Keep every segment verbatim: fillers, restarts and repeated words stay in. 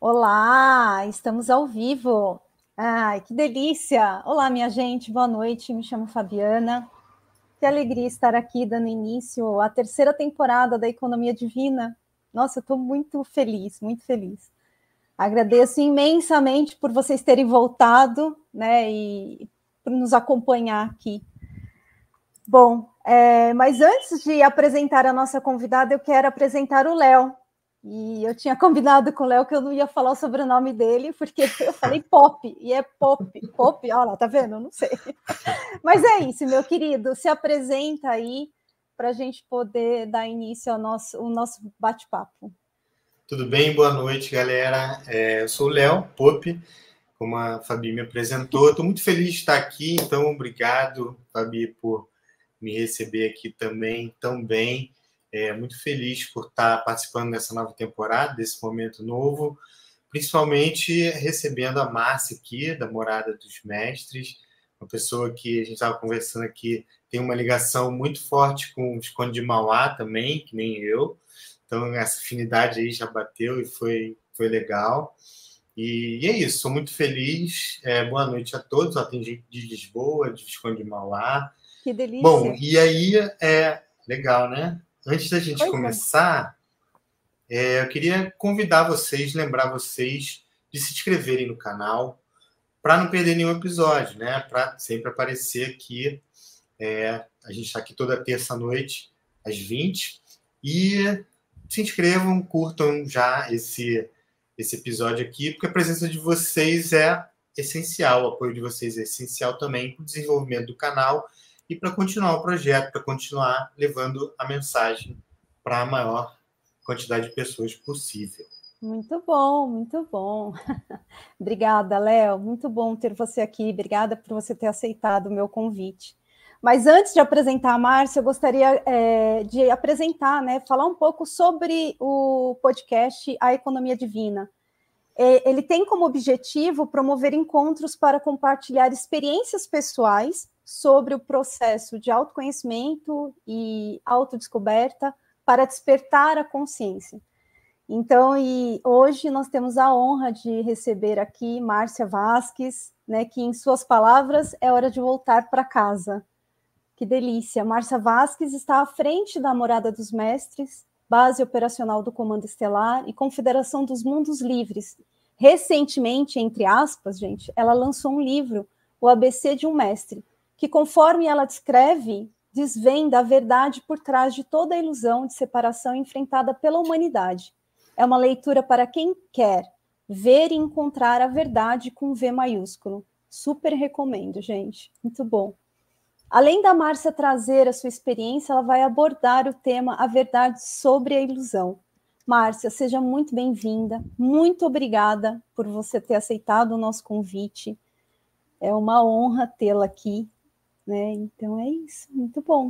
Olá, estamos ao vivo. Ai, que delícia! Olá, minha gente, boa noite. Me chamo Fabiana. Que alegria estar aqui dando início à terceira temporada da Economia Divina. Nossa, eu estou muito feliz, muito feliz. Agradeço imensamente por vocês terem voltado, né, e por nos acompanhar aqui. Bom, é, mas antes de apresentar a nossa convidada, eu quero apresentar o Léo. E eu tinha combinado com o Léo que eu não ia falar o sobrenome dele, porque eu falei Pop, e é Pop. Pop, olha lá, tá vendo? Eu não sei. Mas é isso, meu querido, se apresenta aí para a gente poder dar início ao nosso, ao nosso bate-papo. Tudo bem? Boa noite, galera. É, eu sou o Léo Pop, como a Fabi me apresentou. Estou muito feliz de estar aqui, então obrigado, Fabi, por me receber aqui também tão bem. É, muito feliz por estar participando dessa nova temporada, desse momento novo, principalmente recebendo a Márcia aqui, da Morada dos Mestres, uma pessoa que a gente estava conversando aqui, tem uma ligação muito forte com o Visconde de Mauá também, que nem eu. Então, essa afinidade aí já bateu e foi, foi legal. E, e é isso, sou muito feliz. É, boa noite a todos. Ó, tem gente de Lisboa, de Visconde de Mauá. Que delícia. Bom, e aí, é legal, né? Antes da gente Pois começar, é. É, eu queria convidar vocês, lembrar vocês de se inscreverem no canal para não perder nenhum episódio, né? Para sempre aparecer aqui. É, a gente está aqui toda terça-noite, às vinte. E se inscrevam, curtam já esse, esse episódio aqui, porque a presença de vocês é essencial, o apoio de vocês é essencial também para o desenvolvimento do canal e para continuar o projeto, para continuar levando a mensagem para a maior quantidade de pessoas possível. Muito bom, muito bom. Obrigada, Léo. Muito bom ter você aqui. Obrigada por você ter aceitado o meu convite. Mas antes de apresentar a Márcia, eu gostaria é, de apresentar, né, falar um pouco sobre o podcast A Economia Divina. É, ele tem como objetivo promover encontros para compartilhar experiências pessoais sobre o processo de autoconhecimento e autodescoberta para despertar a consciência. Então, e hoje nós temos a honra de receber aqui Márcia Vasques, né, que em suas palavras é hora de voltar para casa. Que delícia! Márcia Vasques está à frente da Morada dos Mestres, base operacional do Comando Estelar e Confederação dos Mundos Livres. Recentemente, entre aspas, gente, ela lançou um livro, O A B C de um Mestre, que, conforme ela descreve, desvenda a verdade por trás de toda a ilusão de separação enfrentada pela humanidade. É uma leitura para quem quer ver e encontrar a verdade com V maiúsculo. Super recomendo, gente. Muito bom. Além da Márcia trazer a sua experiência, ela vai abordar o tema A Verdade sobre a Ilusão. Márcia, seja muito bem-vinda. Muito obrigada por você ter aceitado o nosso convite. É uma honra tê-la aqui, né? Então é isso. Muito bom.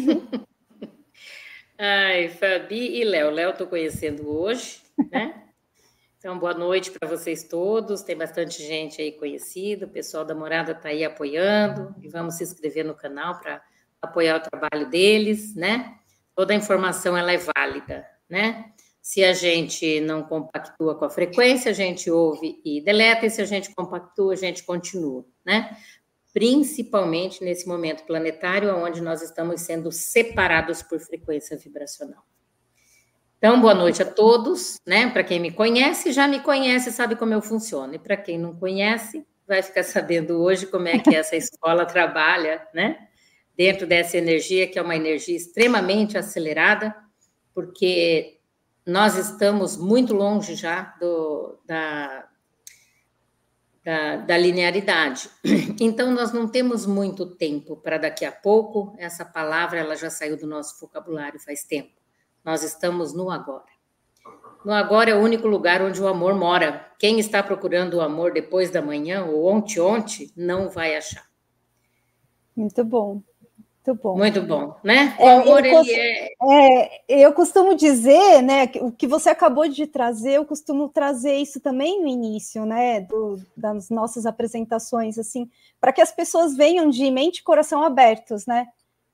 Ai, Fabi e Léo. Léo estou conhecendo hoje, né? Então, boa noite para vocês todos. Tem bastante gente aí conhecida, o pessoal da Morada está aí apoiando, e vamos se inscrever no canal para apoiar o trabalho deles, né? Toda a informação ela é válida, né? Se a gente não compactua com a frequência, a gente ouve e deleta, e se a gente compactua, a gente continua, né? Principalmente nesse momento planetário, onde nós estamos sendo separados por frequência vibracional. Então, boa noite a todos, né? Para quem me conhece, já me conhece, sabe como eu funciono. E para quem não conhece, vai ficar sabendo hoje como é que essa escola trabalha, né? Dentro dessa energia, que é uma energia extremamente acelerada, porque nós estamos muito longe já do, da, da, da linearidade. Então, nós não temos muito tempo para daqui a pouco. Essa palavra ela já saiu do nosso vocabulário faz tempo. Nós estamos no agora. No agora é o único lugar onde o amor mora. Quem está procurando o amor depois da manhã ou ontem-ontem, não vai achar. Muito bom. Muito bom. Muito bom, né? O É, amor, eu, ele é... é... Eu costumo dizer, né, o que você acabou de trazer, eu costumo trazer isso também no início, né, do, das nossas apresentações, assim, para que as pessoas venham de mente e coração abertos, né?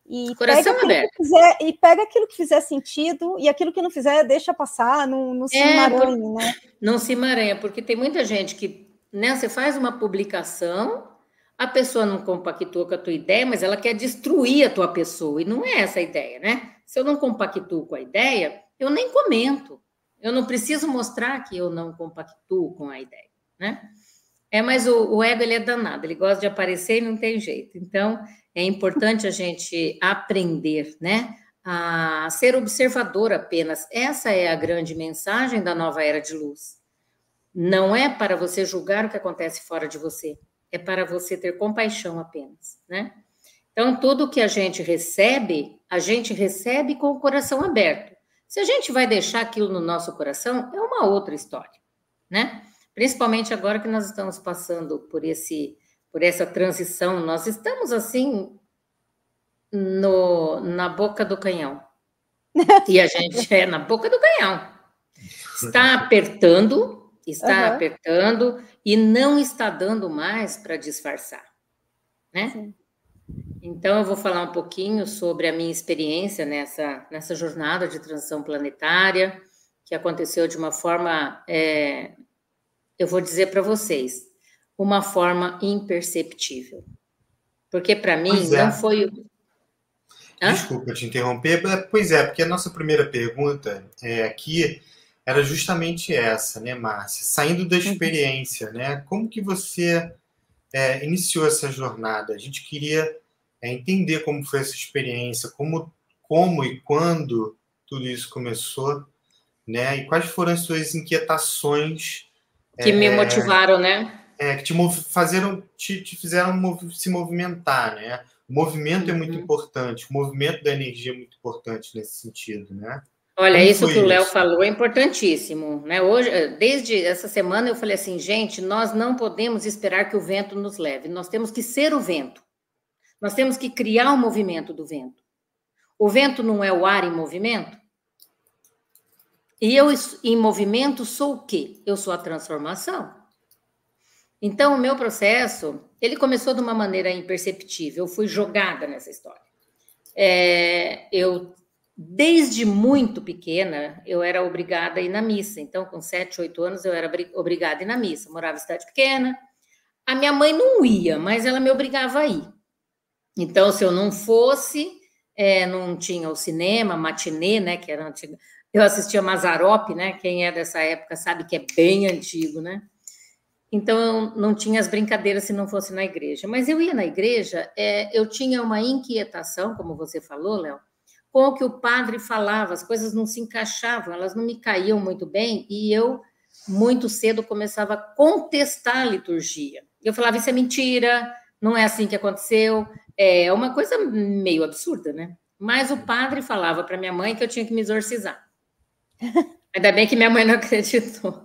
E Coração pega, aberto. Que fizer, e pega aquilo que fizer sentido, e aquilo que não fizer, deixa passar, não, não se É, emaranhe, por- né? Não se emaranha, porque tem muita gente que, né, você faz uma publicação, a pessoa não compactua com a tua ideia, mas ela quer destruir a tua pessoa, e não é essa a ideia, né? Se eu não compactuo com a ideia, eu nem comento. Eu não preciso mostrar que eu não compactuo com a ideia, né? É, mas o, o ego, ele é danado, ele gosta de aparecer e não tem jeito. Então, é importante a gente aprender, né, a ser observador apenas. Essa é a grande mensagem da nova era de luz. Não é para você julgar o que acontece fora de você, é para você ter compaixão apenas, né? Então, tudo que a gente recebe, a gente recebe com o coração aberto. Se a gente vai deixar aquilo no nosso coração, é uma outra história, né? Principalmente agora que nós estamos passando por esse, por essa transição, nós estamos assim no, na boca do canhão. E a gente é na boca do canhão. Está apertando, está Uhum. apertando e não está dando mais para disfarçar, né? Sim. Então, eu vou falar um pouquinho sobre a minha experiência nessa, nessa jornada de transição planetária, que aconteceu de uma forma, é, eu vou dizer para vocês, uma forma imperceptível. Porque para mim Pois é. não foi... Hã? Desculpa te interromper. Pois é, porque a nossa primeira pergunta é, aqui era justamente essa, né, Márcia? Saindo da experiência, né? Como que você é, iniciou essa jornada? A gente queria é, entender como foi essa experiência, como, como e quando tudo isso começou, né? E quais foram as suas inquietações Que é, me motivaram, né? É, que te, mov fazeram, te, te fizeram mov se movimentar, né? O movimento Uhum. é muito importante, o movimento da energia é muito importante nesse sentido, né? Olha, Como isso foi que o Léo isso? falou é importantíssimo, né? Hoje, desde essa semana eu falei assim, gente, nós não podemos esperar que o vento nos leve, nós temos que ser o vento. Nós temos que criar o movimento do vento. O vento não é o ar em movimento? E eu, em movimento, sou o quê? Eu sou a transformação. Então, o meu processo, ele começou de uma maneira imperceptível. Eu fui jogada nessa história. É, eu, desde muito pequena, eu era obrigada a ir na missa. Então, com sete, oito anos, eu era obrigada a ir na missa. Eu morava em cidade pequena. A minha mãe não ia, mas ela me obrigava a ir. Então, se eu não fosse, é, não tinha o cinema, matinê, né, que era antiga. Eu assistia Mazzaropi, né, quem é dessa época sabe que é bem antigo, né? Então, eu não tinha as brincadeiras se não fosse na igreja. Mas eu ia na igreja, é, eu tinha uma inquietação, como você falou, Léo, com o que o padre falava, as coisas não se encaixavam, elas não me caíam muito bem, e eu, muito cedo, começava a contestar a liturgia. Eu falava, isso é mentira, não é assim que aconteceu, é uma coisa meio absurda, né? Mas o padre falava para minha mãe que eu tinha que me exorcizar. Ainda bem que minha mãe não acreditou.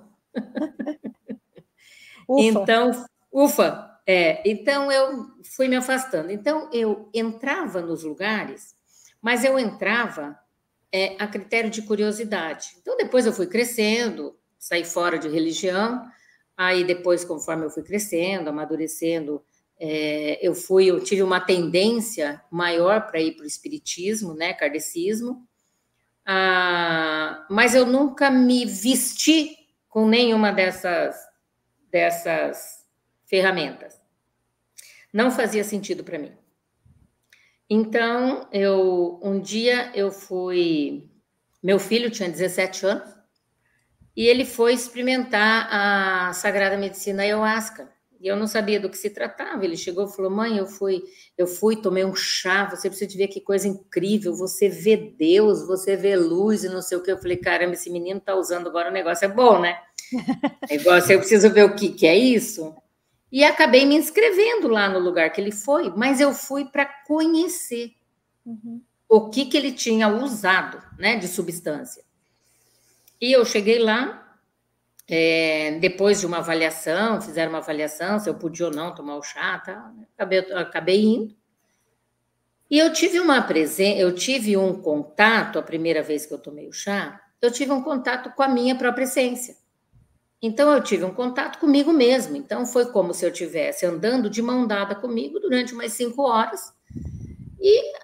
Ufa. Então, ufa, é, então eu fui me afastando. Então, eu entrava nos lugares, mas eu entrava é, a critério de curiosidade. Então, depois eu fui crescendo, saí fora de religião, aí depois, conforme eu fui crescendo, amadurecendo, é, eu fui, eu tive uma tendência maior para ir para o espiritismo, né, kardecismo, ah, mas eu nunca me vesti com nenhuma dessas, dessas ferramentas. Não fazia sentido para mim. Então, eu, um dia eu fui... Meu filho tinha dezessete anos e ele foi experimentar a Sagrada Medicina Ayahuasca. E eu não sabia do que se tratava. Ele chegou e falou, mãe, eu fui, eu fui, tomei um chá, você precisa ver que coisa incrível, você vê Deus, você vê luz e não sei o que. Eu falei, caramba, esse menino tá usando agora, o negócio é bom, né? Negócio, eu preciso ver o que, que é isso. E acabei me inscrevendo lá no lugar que ele foi, mas eu fui para conhecer uhum. o que, que ele tinha usado, né, de substância. E eu cheguei lá, é, depois de uma avaliação, fizeram uma avaliação, se eu podia ou não tomar o chá, tá? acabei, acabei indo. E eu tive uma presença, eu tive um contato, a primeira vez que eu tomei o chá, eu tive um contato com a minha própria essência. Então, eu tive um contato comigo mesmo. Então, foi como se eu estivesse andando de mão dada comigo durante umas cinco horas. E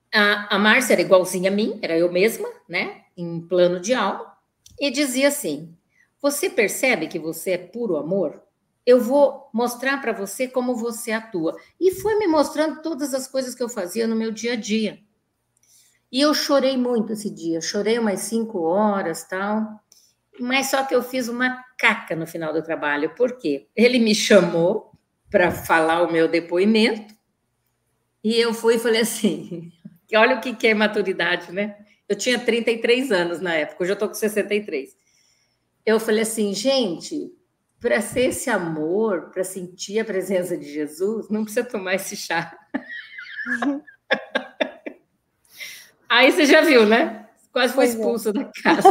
A, a Márcia era igualzinha a mim, era eu mesma, né? Em plano de alma, e dizia assim: você percebe que você é puro amor? Eu vou mostrar para você como você atua. E foi me mostrando todas as coisas que eu fazia no meu dia a dia. E eu chorei muito esse dia, chorei umas cinco horas, tal. Mas só que eu fiz uma caca no final do trabalho. Por quê? Ele me chamou para falar o meu depoimento e eu fui e falei assim, olha o que é maturidade, né? Eu tinha trinta e três anos na época, hoje eu estou com sessenta e três. Eu falei assim, gente, para ser esse amor, para sentir a presença de Jesus, não precisa tomar esse chá. Uhum. Aí você já viu, né? Quase foi expulso é. da casa.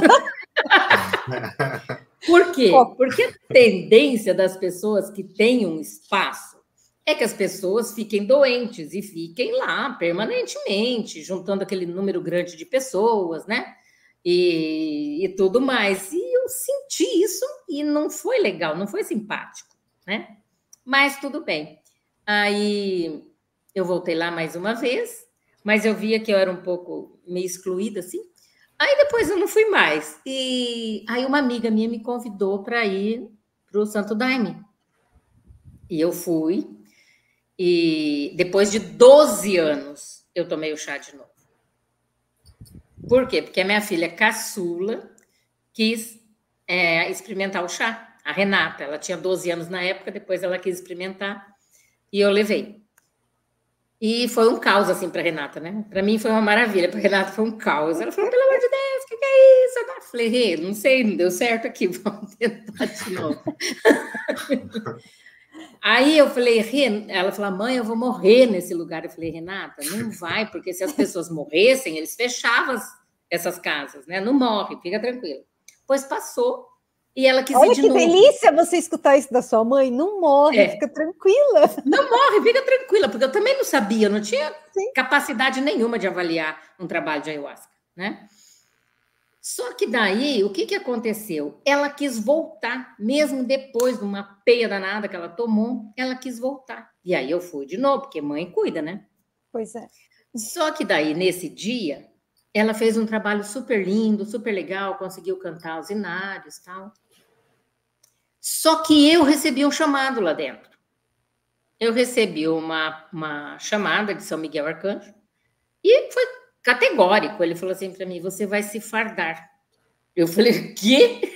Por quê? Porque a tendência das pessoas que têm um espaço é que as pessoas fiquem doentes e fiquem lá permanentemente, juntando aquele número grande de pessoas, né? E, e tudo mais. E eu senti isso e não foi legal, não foi simpático, né? Mas tudo bem. Aí eu voltei lá mais uma vez, mas eu via que eu era um pouco meio excluída, assim. Aí depois eu não fui mais. E aí uma amiga minha me convidou para ir para o Santo Daime. E eu fui. E depois de doze anos, eu tomei o chá de novo. Por quê? Porque a minha filha caçula quis é, experimentar o chá. A Renata, ela tinha doze anos na época, depois ela quis experimentar. E eu levei. E foi um caos, assim, para Renata, né? Para mim foi uma maravilha, para Renata foi um caos. Ela falou, pelo amor de Deus, o que, que é isso? Eu falei, Rê, não sei, não deu certo aqui, vamos tentar de novo. Aí eu falei, Rê, ela falou, mãe, eu vou morrer nesse lugar. Eu falei, Renata, não vai, porque se as pessoas morressem, eles fechavam essas casas, né? Não morre, fica tranquila. Pois passou. E ela quis Olha ir de que novo. delícia você escutar isso da sua mãe. Não morre, é. Fica tranquila. Não morre, fica tranquila, porque eu também não sabia, eu não tinha Sim. capacidade nenhuma de avaliar um trabalho de ayahuasca, né? Só que daí, o que, que aconteceu? Ela quis voltar, mesmo depois de uma peia danada que ela tomou, ela quis voltar. E aí eu fui de novo, porque mãe cuida, né? Pois é. Só que daí, nesse dia, ela fez um trabalho super lindo, super legal, conseguiu cantar os inários e tal. Só que eu recebi um chamado lá dentro. Eu recebi uma, uma chamada de São Miguel Arcanjo e foi categórico. Ele falou assim para mim, você vai se fardar. Eu falei, quê?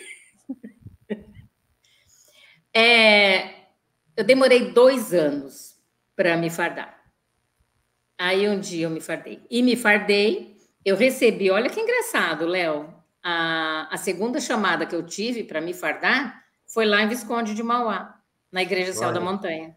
É, eu demorei dois anos para me fardar. Aí um dia eu me fardei. E me fardei, eu recebi, olha que engraçado, Léo, a, a segunda chamada que eu tive para me fardar foi lá em Visconde de Mauá, na Igreja Céu da Montanha.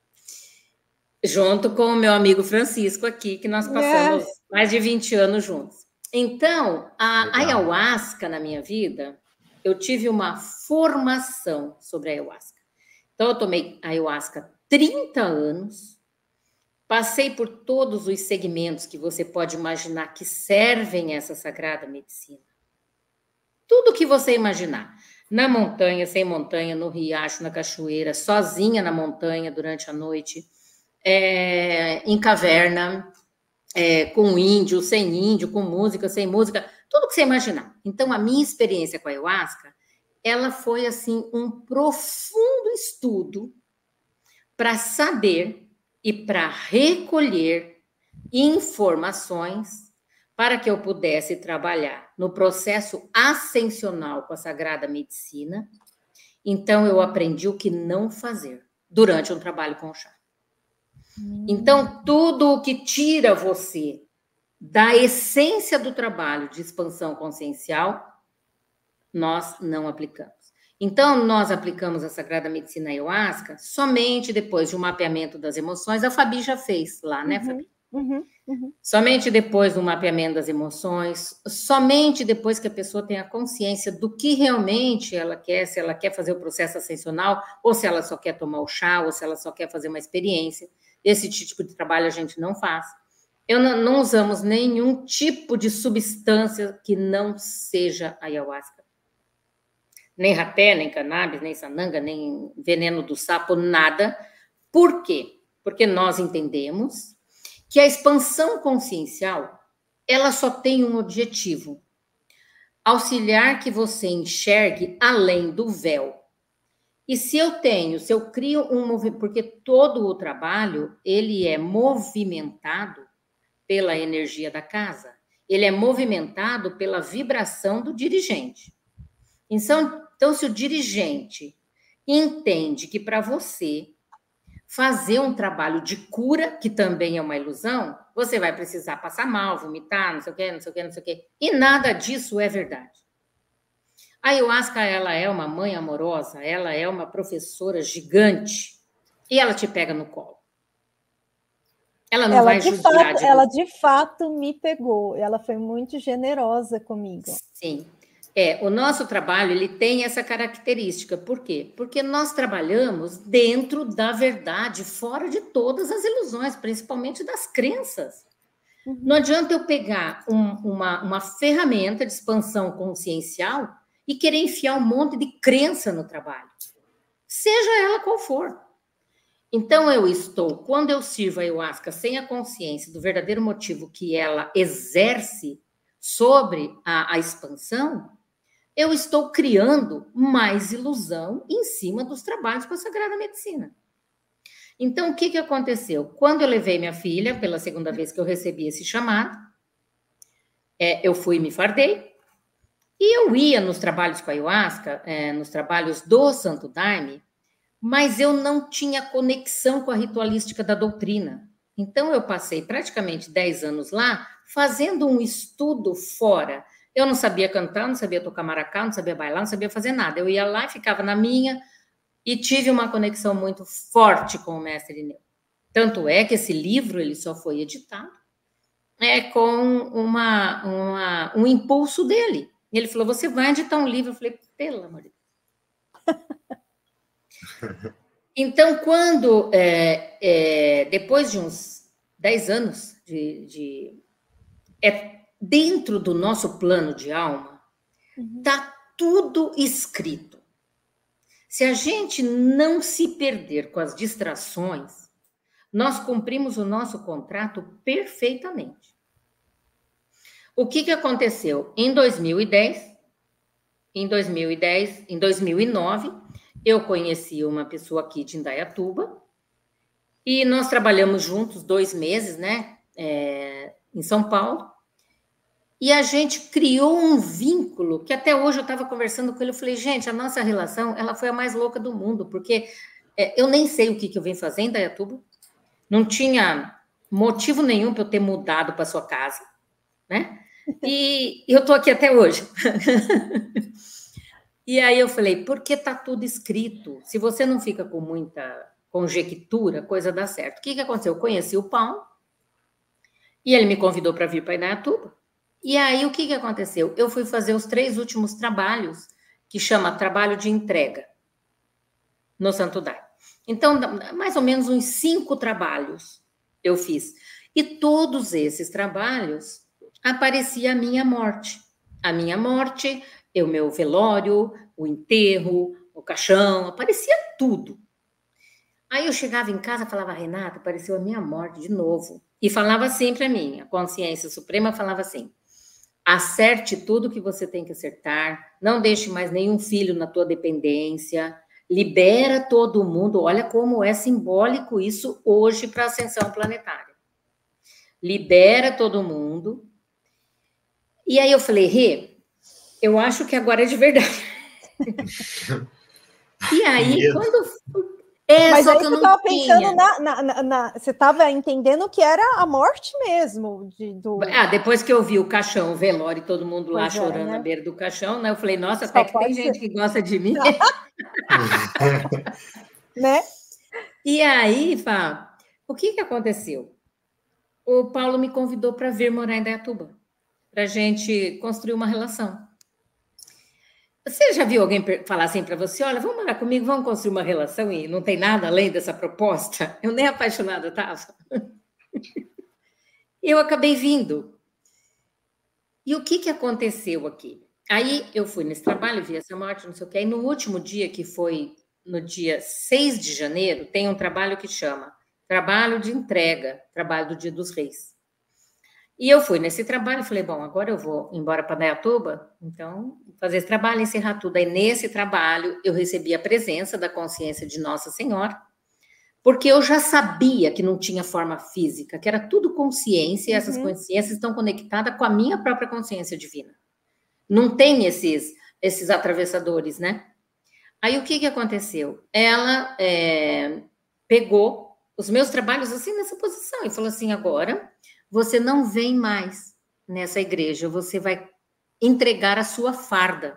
Junto com o meu amigo Francisco aqui, que nós passamos é. mais de vinte anos juntos. Então, a Legal. ayahuasca na minha vida, eu tive uma formação sobre a ayahuasca. Então, eu tomei ayahuasca trinta anos, passei por todos os segmentos que você pode imaginar que servem essa sagrada medicina. Tudo que você imaginar. Na montanha, sem montanha, no riacho, na cachoeira, sozinha na montanha durante a noite, é, em caverna, é, com índio, sem índio, com música, sem música, tudo que você imaginar. Então, a minha experiência com a ayahuasca, ela foi, assim, um profundo estudo para saber e para recolher informações para que eu pudesse trabalhar no processo ascensional com a Sagrada Medicina. Então, eu aprendi o que não fazer durante um trabalho com o chá. Então, tudo o que tira você da essência do trabalho de expansão consciencial, nós não aplicamos. Então, nós aplicamos a Sagrada Medicina Ayahuasca somente depois de um mapeamento das emoções. A Fabi já fez lá, né, uhum, Fabi? Uhum, uhum. Somente depois do mapeamento das emoções, somente depois que a pessoa tenha consciência do que realmente ela quer, se ela quer fazer o processo ascensional, ou se ela só quer tomar o chá, ou se ela só quer fazer uma experiência. Esse tipo de trabalho a gente não faz. Eu não, não usamos nenhum tipo de substância que não seja ayahuasca. Nem rapé, nem cannabis, nem sananga, nem veneno do sapo, nada. Por quê? Porque nós entendemos que a expansão consciencial, ela só tem um objetivo: auxiliar que você enxergue além do véu. E se eu tenho, se eu crio um movimento, porque todo o trabalho, ele é movimentado pela energia da casa, ele é movimentado pela vibração do dirigente. Então, então se o dirigente entende que para você fazer um trabalho de cura, que também é uma ilusão, você vai precisar passar mal, vomitar, não sei o quê, não sei o quê, não sei o quê. E nada disso é verdade. A ayahuasca, ela é uma mãe amorosa, ela é uma professora gigante, e ela te pega no colo. Ela não ela vai de judiar fato, de Ela você. de fato me pegou, ela foi muito generosa comigo. Sim. É, o nosso trabalho, ele tem essa característica. Por quê? Porque nós trabalhamos dentro da verdade, fora de todas as ilusões, principalmente das crenças. Uhum. Não adianta eu pegar um, uma, uma ferramenta de expansão consciencial e querer enfiar um monte de crença no trabalho, seja ela qual for. Então, eu estou, quando eu sirvo a ayahuasca sem a consciência do verdadeiro motivo que ela exerce sobre a, a expansão, eu estou criando mais ilusão em cima dos trabalhos com a Sagrada Medicina. Então, o que, que aconteceu? Quando eu levei minha filha, pela segunda vez que eu recebi esse chamado, é, eu fui e me fardei, e eu ia nos trabalhos com a ayahuasca, é, nos trabalhos do Santo Daime, mas eu não tinha conexão com a ritualística da doutrina. Então, eu passei praticamente dez anos lá, fazendo um estudo fora. Eu não sabia cantar, não sabia tocar maracá, não sabia bailar, não sabia fazer nada. Eu ia lá e ficava na minha, e tive uma conexão muito forte com o mestre Irineu. Tanto é que esse livro ele só foi editado é, com uma, uma, um impulso dele. Ele falou, você vai editar um livro? Eu falei, pelo amor de Deus. Então, quando, é, é, depois de uns dez anos, de, de, é, dentro do nosso plano de alma, está uhum. tudo escrito. Se a gente não se perder com as distrações, nós cumprimos o nosso contrato perfeitamente. O que, que aconteceu? Em dois mil e dez, em dois mil e dez, em dois mil e nove, eu conheci uma pessoa aqui de Indaiatuba e nós trabalhamos juntos dois meses, né, é, em São Paulo. E a gente criou um vínculo que até hoje eu estava conversando com ele, eu falei, gente, a nossa relação, ela foi a mais louca do mundo, porque é, eu nem sei o que, que eu vim fazer em Indaiatuba, não tinha motivo nenhum para eu ter mudado para sua casa, né? E eu estou aqui até hoje. E aí eu falei, porque está tudo escrito, se você não fica com muita conjectura, a coisa dá certo. O que, que aconteceu? Eu conheci o Paulo, e ele me convidou para vir para Indaiatuba. E aí, o que, que aconteceu? Eu fui fazer os três últimos trabalhos, que chama trabalho de entrega, no Santo Daime. Então, mais ou menos uns cinco trabalhos eu fiz. E todos esses trabalhos, aparecia a minha morte. A minha morte, o meu velório, o enterro, o caixão, aparecia tudo. Aí eu chegava em casa e falava, Renata, apareceu a minha morte de novo. E falava assim para mim, a consciência suprema falava assim, acerte tudo que você tem que acertar, não deixe mais nenhum filho na tua dependência, libera todo mundo, olha como é simbólico isso hoje para a ascensão planetária. Libera todo mundo. E aí eu falei, Rê, eu acho que agora é de verdade. E aí, quando... É, Mas só aí que eu você não estava pensando na, na, na, na... Você estava entendendo que era a morte mesmo. De, do... Ah, depois que eu vi o caixão, o velório, e todo mundo lá pois chorando é, né? na beira do caixão, né? Eu falei, nossa, Só até que tem ser. gente que gosta de mim. Né? E aí, Fá, o que, que aconteceu? O Paulo me convidou para vir morar em Indaiatuba, para a gente construir uma relação. Você já viu alguém falar assim para você, olha, vamos morar comigo, vamos construir uma relação e não tem nada além dessa proposta? Eu nem apaixonada estava. Eu acabei vindo. E o que, que aconteceu aqui? Aí eu fui nesse trabalho, vi essa morte, não sei o quê, e no último dia, que foi no dia seis de janeiro, tem um trabalho que chama trabalho de entrega, trabalho do Dia dos Reis. E eu fui nesse trabalho e falei, bom, agora eu vou embora para Indaiatuba, então fazer esse trabalho, encerrar tudo. Aí nesse trabalho eu recebi a presença da consciência de Nossa Senhora, porque eu já sabia que não tinha forma física, que era tudo consciência, e essas uhum. consciências estão conectadas com a minha própria consciência divina. Não tem esses, esses atravessadores, né? Aí o que, que aconteceu? Ela é, pegou os meus trabalhos assim nessa posição e falou assim, agora você não vem mais nessa igreja, você vai entregar a sua farda.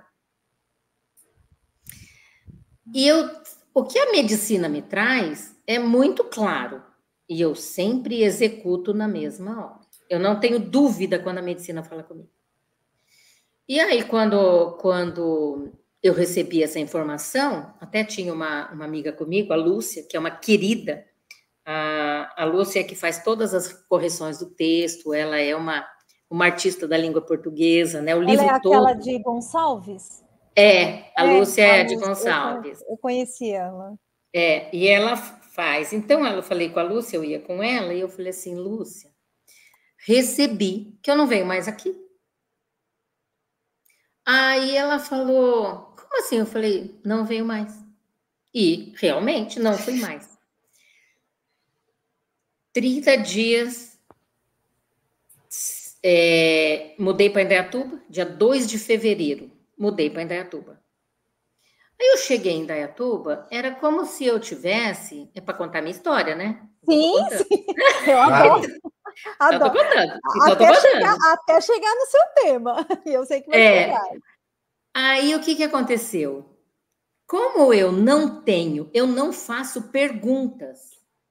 E eu, o que a medicina me traz é muito claro, e eu sempre executo na mesma hora. Eu não tenho dúvida quando a medicina fala comigo. E aí, quando, quando eu recebi essa informação, até tinha uma, uma amiga comigo, a Lúcia, que é uma querida. A, a Lúcia é que faz todas as correções do texto, ela é uma, uma artista da língua portuguesa, né? O ela livro é aquela todo... de Gonçalves? É, a é, Lúcia é a de Lúcia, Gonçalves. Eu, eu conheci ela. É, e ela faz. Então, eu falei com a Lúcia, eu ia com ela, e eu falei assim, Lúcia, recebi que eu não venho mais aqui. Aí ela falou, como assim? Eu falei, não venho mais. E, realmente, não fui mais. trinta dias, é, mudei para Indaiatuba, dia dois de fevereiro, mudei para Indaiatuba. Aí eu cheguei em Indaiatuba, era como se eu tivesse, é para contar minha história, né? Sim, sim, eu adoro. Então, eu tô contando. Então, até, tô contando. Chegar, até chegar no seu tema, e eu sei que vai é. chegar. Aí, o que, que aconteceu? Como eu não tenho, eu não faço perguntas.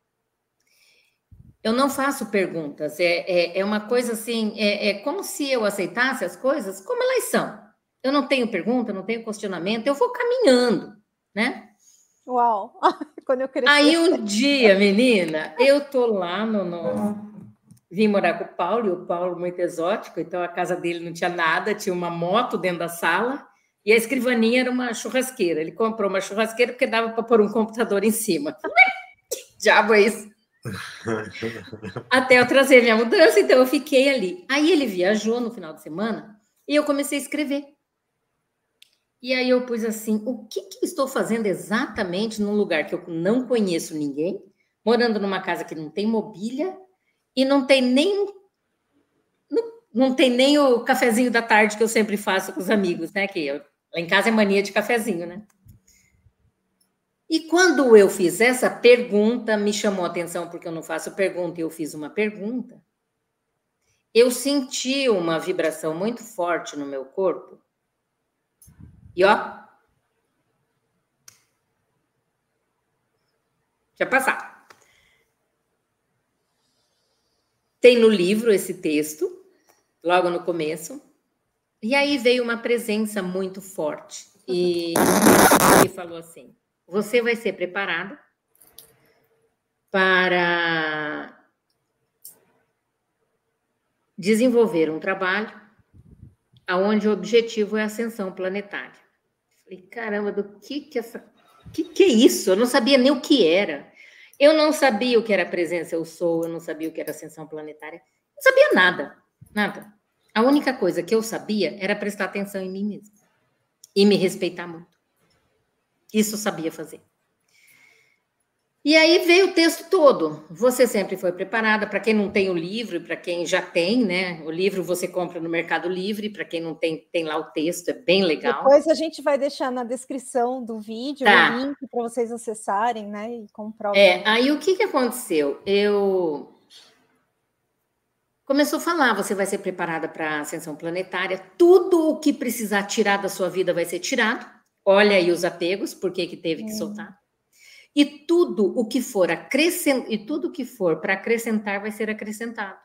Eu não faço perguntas. É, é, é uma coisa assim, é, é como se eu aceitasse as coisas como elas são. Eu não tenho pergunta, não tenho questionamento, eu vou caminhando, né? Uau! Quando eu cresci. Aí um dia, menina, eu tô lá no... no... Vim morar com o Paulo, e o Paulo muito exótico, então a casa dele não tinha nada, tinha uma moto dentro da sala, e a escrivaninha era uma churrasqueira. Ele comprou uma churrasqueira porque dava para pôr um computador em cima. Que diabo é isso? Até eu trazer minha mudança, então eu fiquei ali. Aí ele viajou no final de semana e eu comecei a escrever. E aí eu pus assim, o que, que eu estou fazendo exatamente num lugar que eu não conheço ninguém, morando numa casa que não tem mobília e não tem nem... Não, não tem nem o cafezinho da tarde que eu sempre faço com os amigos, né? Que eu, lá em casa é mania de cafezinho, né? E quando eu fiz essa pergunta, me chamou a atenção porque eu não faço pergunta e eu fiz uma pergunta, eu senti uma vibração muito forte no meu corpo. E ó, deixa eu passar. Tem no livro esse texto, logo no começo, e aí veio uma presença muito forte. E ele falou assim, você vai ser preparada para desenvolver um trabalho onde o objetivo é a ascensão planetária. Falei, caramba, do que que essa... que que é isso? Eu não sabia nem o que era. Eu não sabia o que era presença eu sou, eu não sabia o que era ascensão planetária. Não sabia nada, nada. A única coisa que eu sabia era prestar atenção em mim mesma e me respeitar muito. Isso eu sabia fazer. E aí veio o texto todo. Você sempre foi preparada. Para quem não tem o livro, para quem já tem, né? O livro você compra no Mercado Livre. Para quem não tem, tem lá o texto. É bem legal. Depois a gente vai deixar na descrição do vídeo tá. o link para vocês acessarem, né? E comprar. É, aí o que, que aconteceu? Eu... Começou a falar, você vai ser preparada para a ascensão planetária. Tudo o que precisar tirar da sua vida vai ser tirado. Olha aí os apegos, por que que teve que hum. soltar. E tudo o que for acrescent... e tudo que for para acrescentar vai ser acrescentado.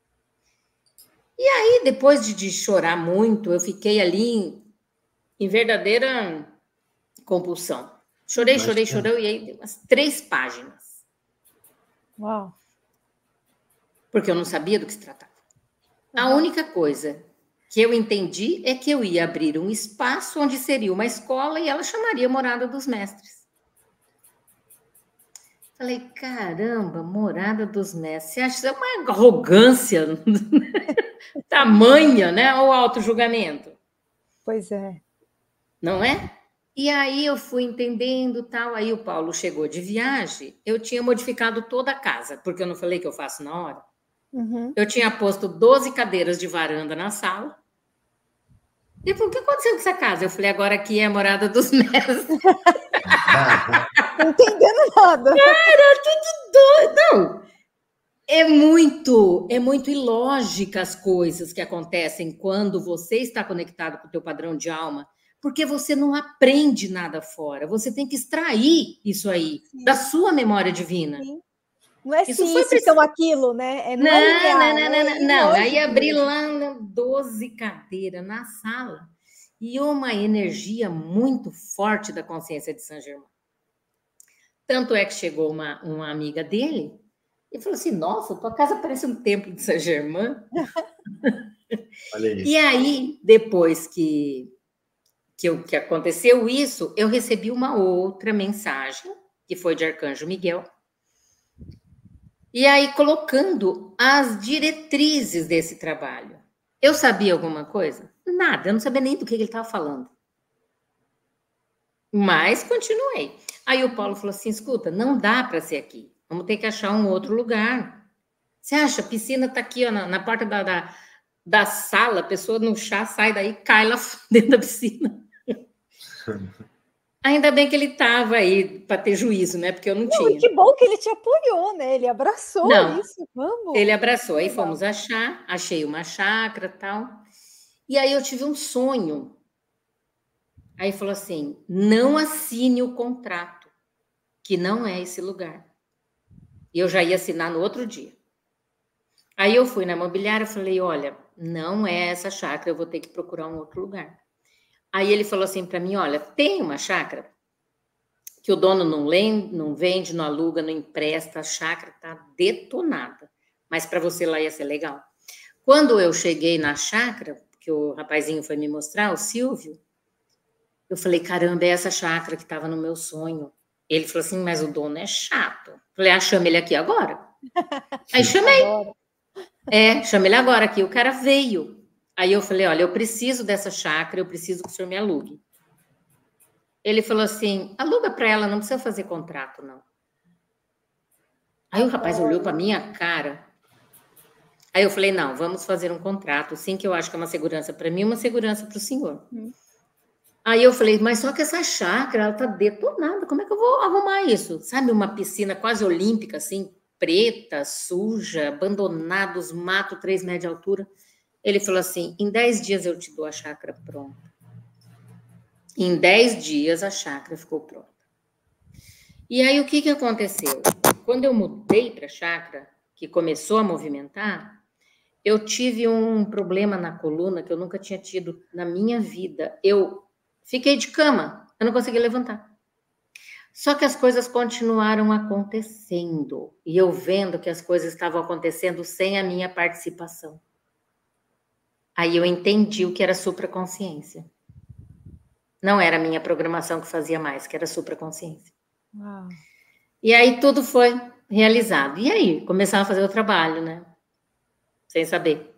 E aí, depois de, de chorar muito, eu fiquei ali em, em verdadeira compulsão. Chorei, Mas, chorei, é. chorei, e aí deu umas três páginas. Uau! Porque eu não sabia do que se tratava. Uhum. A única coisa que eu entendi é que eu ia abrir um espaço onde seria uma escola e ela chamaria Morada dos Mestres. Falei, caramba, morada dos mestres. Você acha que é uma arrogância tamanha, né? Ou auto-julgamento? Pois é. Não é? E aí eu fui entendendo tal. Aí o Paulo chegou de viagem. Eu tinha modificado toda a casa, porque eu não falei que eu faço na hora. Uhum. Eu tinha posto doze cadeiras de varanda na sala. Ele falou, o que aconteceu com essa casa? Eu falei, agora aqui é a morada dos mestres. Não entendendo nada. Cara, tudo doido. Não. É muito, é muito ilógica as coisas que acontecem quando você está conectado com o teu padrão de alma, porque você não aprende nada fora. Você tem que extrair isso aí Sim. da sua memória divina. Sim. Não é Isso se foi isso, preci- então aquilo, né? É, não, não, é linear, não, não, não, é não, não. Aí ilógico abri mesmo. lá né, doze cadeiras na sala e uma energia muito forte da consciência de Saint Germain. Tanto é que chegou uma, uma amiga dele e falou assim, nossa, tua casa parece um templo de Saint Germain. Olha isso. E aí, depois que, que, eu, que aconteceu isso, eu recebi uma outra mensagem, que foi de Arcanjo Miguel, e aí colocando as diretrizes desse trabalho. Eu sabia alguma coisa? Nada, eu não sabia nem do que ele estava falando. Mas continuei. Aí o Paulo falou assim, escuta, não dá para ser aqui. Vamos ter que achar um outro lugar. Você acha? A piscina está aqui ó, na, na porta da, da, da sala, a pessoa no chá sai daí, cai lá dentro da piscina. Ainda bem que ele estava aí para ter juízo, né? Porque eu não, Não, tinha. e que bom que ele te apoiou, né? Ele abraçou Não, isso. Vamos. ele abraçou. Aí Legal. fomos achar, achei uma chácara e tal. E aí eu tive um sonho. Aí falou assim, não assine o contrato, que não é esse lugar. E eu já ia assinar no outro dia. Aí eu fui na imobiliária e falei, olha, não é essa chácara, eu vou ter que procurar um outro lugar. Aí ele falou assim para mim, olha, tem uma chácara que o dono não, lê, não vende, não aluga, não empresta, a chácara tá detonada. Mas para você lá ia ser legal. Quando eu cheguei na chácara, que o rapazinho foi me mostrar, o Silvio, eu falei, caramba, é essa chácara que estava no meu sonho. Ele falou assim, mas o dono é chato. Eu falei, ah, chama ele aqui agora. Aí chamei. Adoro. É, chama ele agora aqui. O cara veio. Aí eu falei, olha, eu preciso dessa chácara, eu preciso que o senhor me alugue. Ele falou assim, aluga para ela, não precisa fazer contrato, não. Aí o rapaz olhou para minha cara. Aí eu falei, não, vamos fazer um contrato, sim, que eu acho que é uma segurança para mim, uma segurança para o senhor. Hum. Aí eu falei, mas só que essa chácara, ela tá detonada, como é que eu vou arrumar isso? Sabe, uma piscina quase olímpica, assim, preta, suja, abandonados, mato, três metros de altura. Ele falou assim, em dez dias eu te dou a chácara pronta. Em dez dias a chácara ficou pronta. E aí o que que aconteceu? Quando eu mudei para a chácara, que começou a movimentar, eu tive um problema na coluna que eu nunca tinha tido na minha vida. Eu fiquei de cama, eu não consegui levantar. Só que as coisas continuaram acontecendo. E eu vendo que as coisas estavam acontecendo sem a minha participação. Aí eu entendi o que era supraconsciência. Não era a minha programação que fazia mais, que era supraconsciência. Uau. E aí tudo foi realizado. E aí, começaram a fazer o trabalho, né? Sem saber.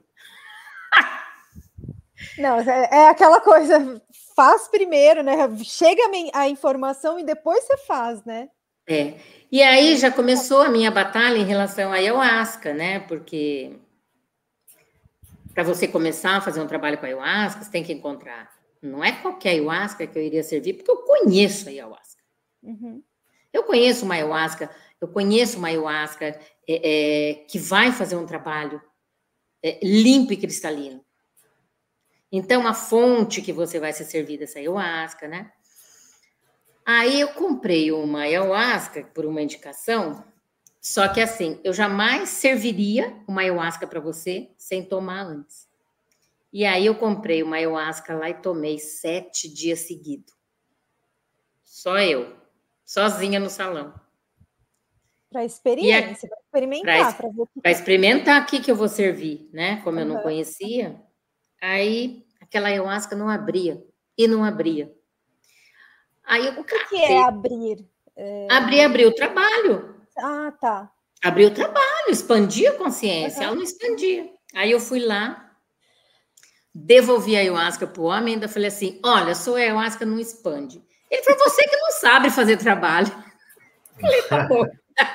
Não, é, é aquela coisa, faz primeiro, né? Chega a informação e depois você faz, né? É. E aí já começou a minha batalha em relação à ayahuasca, né? Porque para você começar a fazer um trabalho com a ayahuasca, você tem que encontrar. Não é qualquer ayahuasca que eu iria servir, porque eu conheço a ayahuasca. Uhum. Eu conheço uma ayahuasca, eu conheço uma ayahuasca é, é, que vai fazer um trabalho é, limpo e cristalino. Então, a fonte que você vai ser servir dessa ayahuasca, né? Aí eu comprei uma ayahuasca por uma indicação, só que assim, eu jamais serviria uma ayahuasca para você sem tomar antes. E aí eu comprei uma ayahuasca lá e tomei sete dias seguidos. Só eu, sozinha no salão. Para experiência, para experimentar. Para es experimentar aqui que eu vou servir, né? Como uhum. eu não conhecia. Aí aquela ayahuasca não abria, e não abria. Aí eu, o que, que é abrir? É... Abrir, abrir o trabalho. Ah, tá. Abrir o trabalho, expandir a consciência. Uhum. Ela não expandia. Aí eu fui lá, devolvi a ayahuasca para o homem, ainda falei assim, olha, sua ayahuasca não expande. Ele falou, você que não sabe fazer trabalho. Eu falei, tá bom.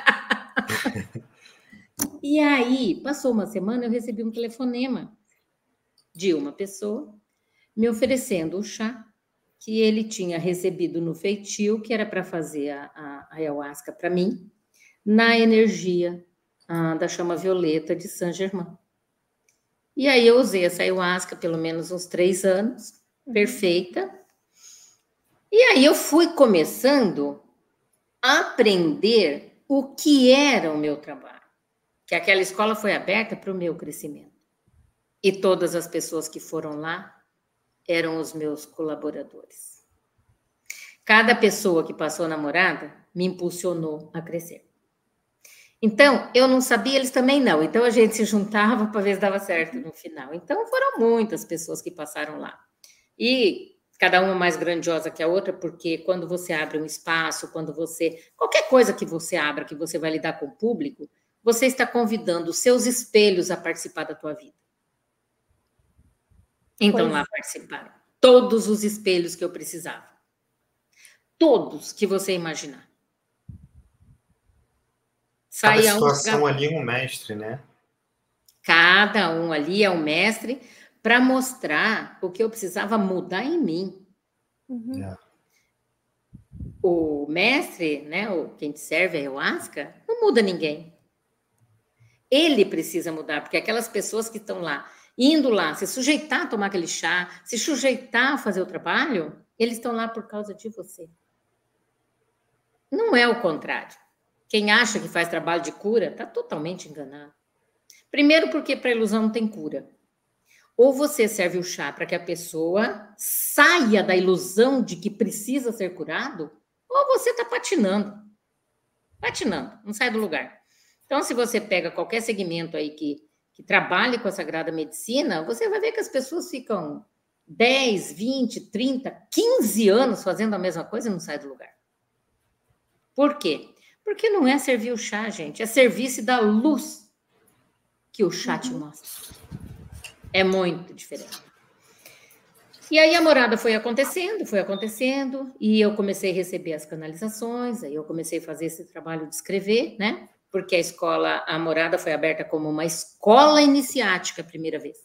E aí, passou uma semana, eu recebi um telefonema de uma pessoa me oferecendo o chá que ele tinha recebido no feitio, que era para fazer a, a, a ayahuasca para mim, na energia a, da chama violeta de Saint-Germain. E aí eu usei essa ayahuasca pelo menos uns três anos, uhum. perfeita. E aí eu fui começando a aprender o que era o meu trabalho. Que aquela escola foi aberta para o meu crescimento. E todas as pessoas que foram lá eram os meus colaboradores. Cada pessoa que passou na morada me impulsionou a crescer. Então, eu não sabia, eles também não. Então, a gente se juntava para ver se dava certo no final. Então, foram muitas pessoas que passaram lá. E cada uma mais grandiosa que a outra, porque quando você abre um espaço, quando você... Qualquer coisa que você abra, que você vai lidar com o público, você está convidando os seus espelhos a participar da tua vida. Então, pois lá participaram todos os espelhos que eu precisava. Todos que você imaginar. Cada situação um... ali é um mestre, né? Cada um ali é um mestre para mostrar o que eu precisava mudar em mim. Uhum. É. O mestre, né, o, quem te serve a ayahuasca, não muda ninguém. Ele precisa mudar, porque aquelas pessoas que estão lá, indo lá, se sujeitar a tomar aquele chá, se sujeitar a fazer o trabalho, eles estão lá por causa de você. Não é o contrário. Quem acha que faz trabalho de cura está totalmente enganado. Primeiro porque para a ilusão não tem cura. Ou você serve o chá para que a pessoa saia da ilusão de que precisa ser curado, ou você está patinando. Patinando, não sai do lugar. Então, se você pega qualquer segmento aí que, que trabalhe com a Sagrada Medicina, você vai ver que as pessoas ficam dez, vinte, trinta, quinze anos fazendo a mesma coisa e não sai do lugar. Por quê? Porque não é servir o chá, gente, é servir-se da luz que o chá te mostra. É muito diferente. E aí a morada foi acontecendo, foi acontecendo, e eu comecei a receber as canalizações, aí eu comecei a fazer esse trabalho de escrever, né? Porque a escola, a morada foi aberta como uma escola iniciática a primeira vez.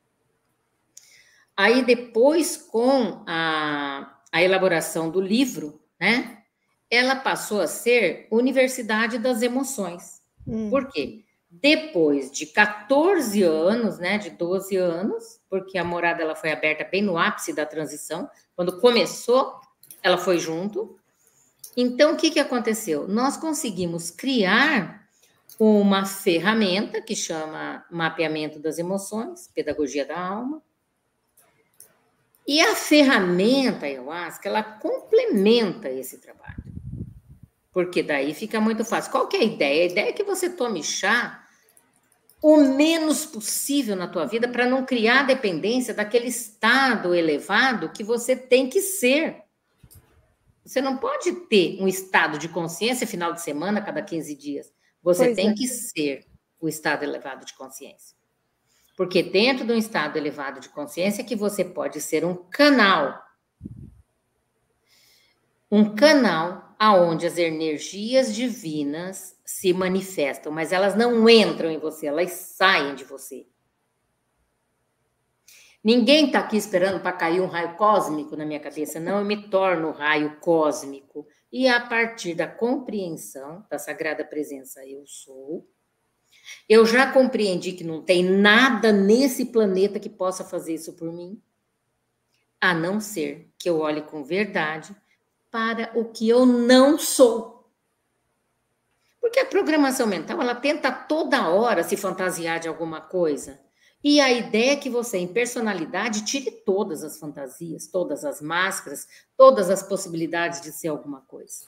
Aí depois, com a, a elaboração do livro, né? Ela passou a ser Universidade das Emoções. Hum. Por quê? Depois de quatorze anos, né, de doze anos, porque a morada ela foi aberta bem no ápice da transição, quando começou, ela foi junto. Então, o que, que aconteceu? Nós conseguimos criar uma ferramenta que chama Mapeamento das Emoções, Pedagogia da Alma. E a ferramenta ayahuasca, ela complementa esse trabalho. Porque daí fica muito fácil. Qual que é a ideia? A ideia é que você tome chá o menos possível na tua vida para não criar dependência daquele estado elevado que você tem que ser. Você não pode ter um estado de consciência final de semana a cada quinze dias. Você pois tem é. que ser o estado elevado de consciência. Porque dentro de um estado elevado de consciência que você pode ser um canal. Um canal aonde as energias divinas se manifestam, mas elas não entram em você, elas saem de você. Ninguém está aqui esperando para cair um raio cósmico na minha cabeça, não, eu me torno raio cósmico. E a partir da compreensão da Sagrada Presença eu sou, eu já compreendi que não tem nada nesse planeta que possa fazer isso por mim, a não ser que eu olhe com verdade para o que eu não sou. Porque a programação mental, ela tenta toda hora se fantasiar de alguma coisa. E a ideia é que você, em personalidade, tire todas as fantasias, todas as máscaras, todas as possibilidades de ser alguma coisa.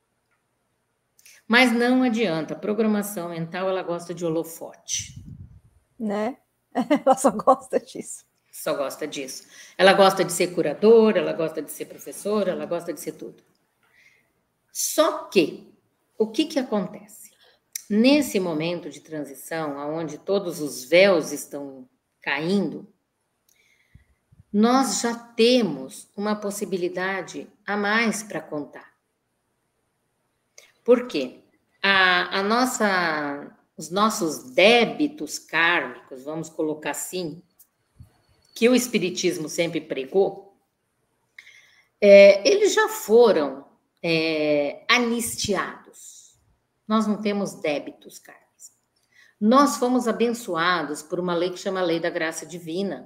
Mas não adianta, a programação mental, ela gosta de holofote. Né? Ela só gosta disso. Só gosta disso. Ela gosta de ser curadora, ela gosta de ser professora, ela gosta de ser tudo. Só que, o que que acontece? nesse momento de transição, onde todos os véus estão caindo, nós já temos uma possibilidade a mais para contar. Por quê? A, a nossa, os nossos débitos kármicos, vamos colocar assim, que o Espiritismo sempre pregou, é, eles já foram é, anistiados. Nós não temos débitos kármicos. Nós fomos abençoados por uma lei que chama Lei da Graça Divina.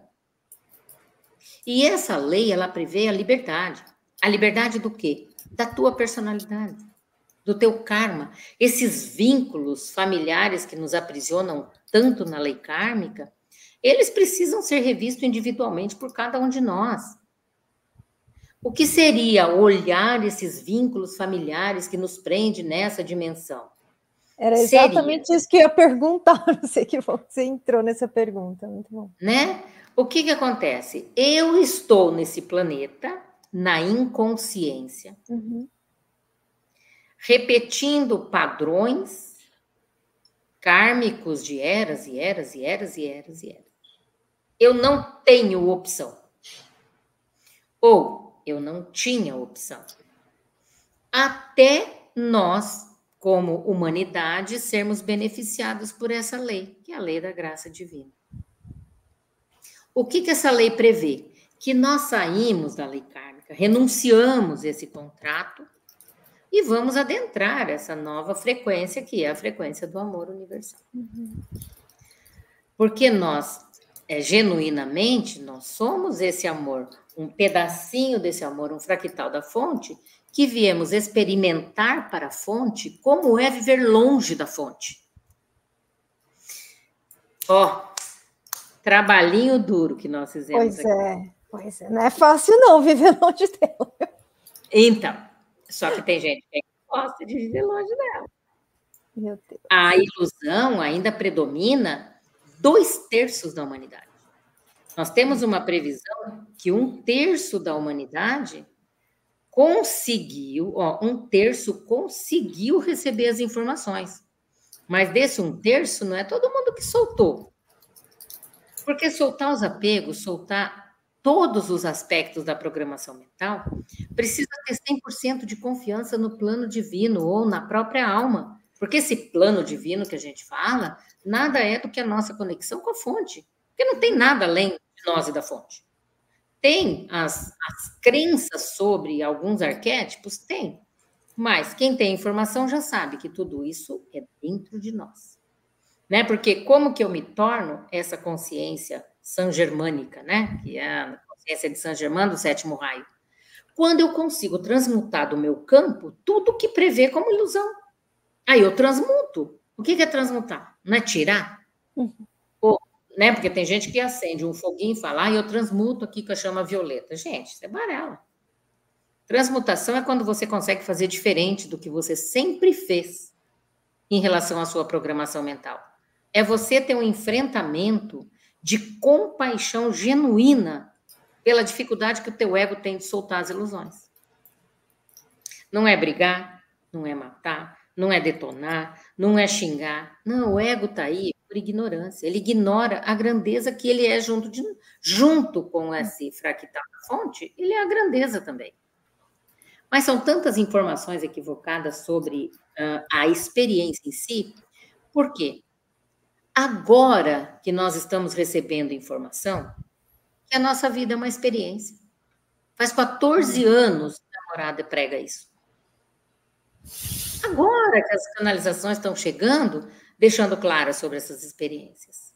E essa lei, ela prevê a liberdade. A liberdade do quê? Da tua personalidade, do teu karma. Esses vínculos familiares que nos aprisionam tanto na lei kármica, eles precisam ser revistos individualmente por cada um de nós. O que seria olhar esses vínculos familiares que nos prende nessa dimensão? Era exatamente seria, isso que eu ia perguntar, não sei que você entrou nessa pergunta, muito bom. Né? O que que acontece? Eu estou nesse planeta, na inconsciência, uhum. repetindo padrões kármicos de eras e eras e eras e eras e eras. Eu não tenho opção. Ou eu não tinha opção. Até nós, como humanidade, sermos beneficiados por essa lei, que é a lei da graça divina. O que que essa lei prevê? Que nós saímos da lei kármica, renunciamos esse contrato e vamos adentrar essa nova frequência, que é a frequência do amor universal. Uhum. Porque nós, é, genuinamente, nós somos esse amor, um pedacinho desse amor, um fractal da fonte, que viemos experimentar para a fonte como é viver longe da fonte. Ó, trabalhinho duro que nós fizemos pois aqui. É, pois é. Não é fácil não viver longe dela. Então, só que tem gente que gosta de viver longe dela. Meu Deus. A ilusão ainda predomina dois terços da humanidade. Nós temos uma previsão que um terço da humanidade conseguiu, ó, um terço conseguiu receber as informações. Mas desse um terço, não é todo mundo que soltou. Porque soltar os apegos, soltar todos os aspectos da programação mental, precisa ter cem por cento de confiança no plano divino ou na própria alma. Porque esse plano divino que a gente fala, nada é do que a nossa conexão com a fonte. Porque não tem nada além de nós e da fonte. Tem as, as crenças sobre alguns arquétipos? Tem. Mas quem tem informação já sabe que tudo isso é dentro de nós. Né? Porque como que eu me torno essa consciência sangermânica, né? Que é a consciência de Saint-Germain do sétimo raio? Quando eu consigo transmutar do meu campo tudo que prevê como ilusão. Aí eu transmuto. O que é transmutar? Não é tirar? Uhum. Ou, né? Porque tem gente que acende um foguinho e fala, ah, eu transmuto aqui com a chama violeta. Gente, isso é balela. Transmutação é quando você consegue fazer diferente do que você sempre fez em relação à sua programação mental. É você ter um enfrentamento de compaixão genuína pela dificuldade que o teu ego tem de soltar as ilusões. Não é brigar, não é matar, não é detonar, não é xingar. Não, o ego está aí por ignorância. Ele ignora a grandeza que ele é junto, de, junto com esse fractal da fonte, ele é a grandeza também. Mas são tantas informações equivocadas sobre uh, a experiência em si. Por quê? Agora que nós estamos recebendo informação, que a nossa vida é uma experiência. Faz quatorze anos que a Morada prega isso. Agora que as canalizações estão chegando, deixando claras sobre essas experiências.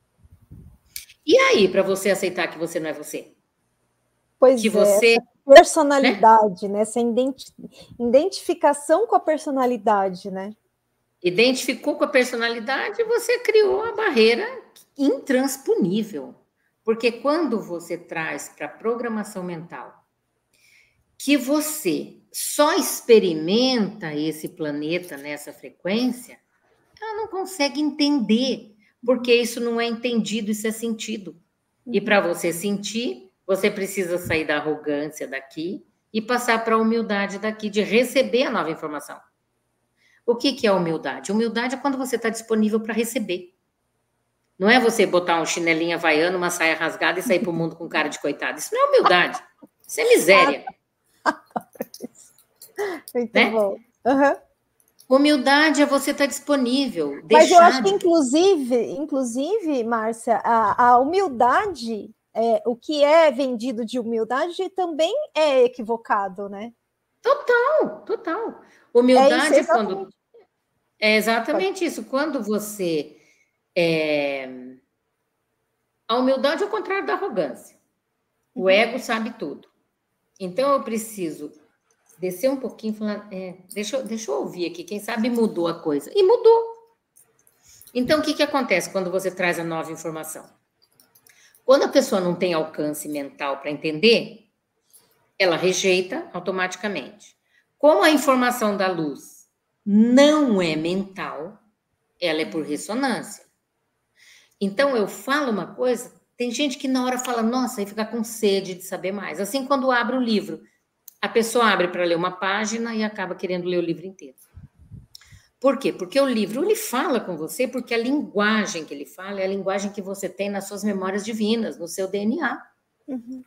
E aí, para você aceitar que você não é você? Pois que é, você, essa personalidade, né? né? Essa identi- identificação com a personalidade, né? Identificou com a personalidade, você criou a barreira intransponível. Porque quando você traz para a programação mental que você só experimenta esse planeta nessa frequência, ela não consegue entender, porque isso não é entendido, isso é sentido. Uhum. E para você sentir, você precisa sair da arrogância daqui e passar para a humildade daqui, de receber a nova informação. O que, que é humildade? Humildade é quando você está disponível para receber. Não é você botar um chinelinho havaiano, uma saia rasgada e sair para o mundo com cara de coitado. Isso não é humildade. Isso é miséria. Muito né? bom. Uhum. Humildade é você estar disponível. Mas eu acho de... que, inclusive, inclusive, Márcia, a, a humildade, é, o que é vendido de humildade também é equivocado, né? Total, total. Humildade é, é quando... É exatamente isso. Quando você... É... A humildade é o contrário da arrogância. O uhum. ego sabe tudo. Então, eu preciso descer um pouquinho e falar... É, deixa, deixa eu ouvir aqui. Quem sabe mudou a coisa. E mudou. Então, o que, que acontece quando você traz a nova informação? Quando a pessoa não tem alcance mental para entender, ela rejeita automaticamente. Como a informação da luz não é mental, ela é por ressonância. Então, eu falo uma coisa, tem gente que na hora fala, nossa, aí fica com sede de saber mais. Assim, quando abre o livro, a pessoa abre para ler uma página e acaba querendo ler o livro inteiro. Por quê? Porque o livro, ele fala com você, porque a linguagem que ele fala é a linguagem que você tem nas suas memórias divinas, no seu D N A. Uhum.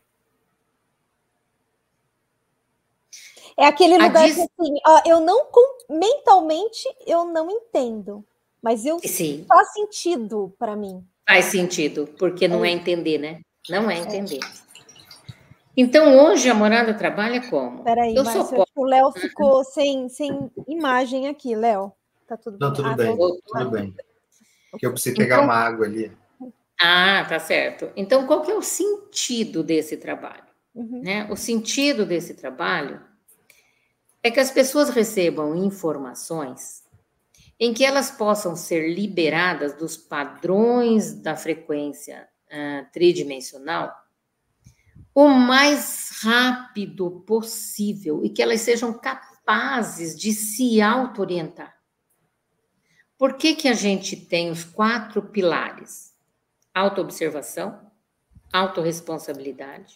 É aquele lugar diz... que, assim, eu não, mentalmente, eu não entendo, mas eu Sim. faz sentido para mim. Faz sentido, porque não é. é entender, né? Não é entender. É. Então, hoje, a morada trabalha como? Peraí, eu Márcia, sou o Léo ficou sem, sem imagem aqui, Léo. Tá tudo não, bem? tudo ah, bem, tô... tudo bem. Porque eu preciso pegar então... uma água ali. Ah, tá certo. Então, qual que é o sentido desse trabalho? Uhum. Né? O sentido desse trabalho é que as pessoas recebam informações em que elas possam ser liberadas dos padrões da frequência uh, tridimensional o mais rápido possível e que elas sejam capazes de se auto-orientar. Por que que a gente tem os quatro pilares? Autoobservação, autorresponsabilidade,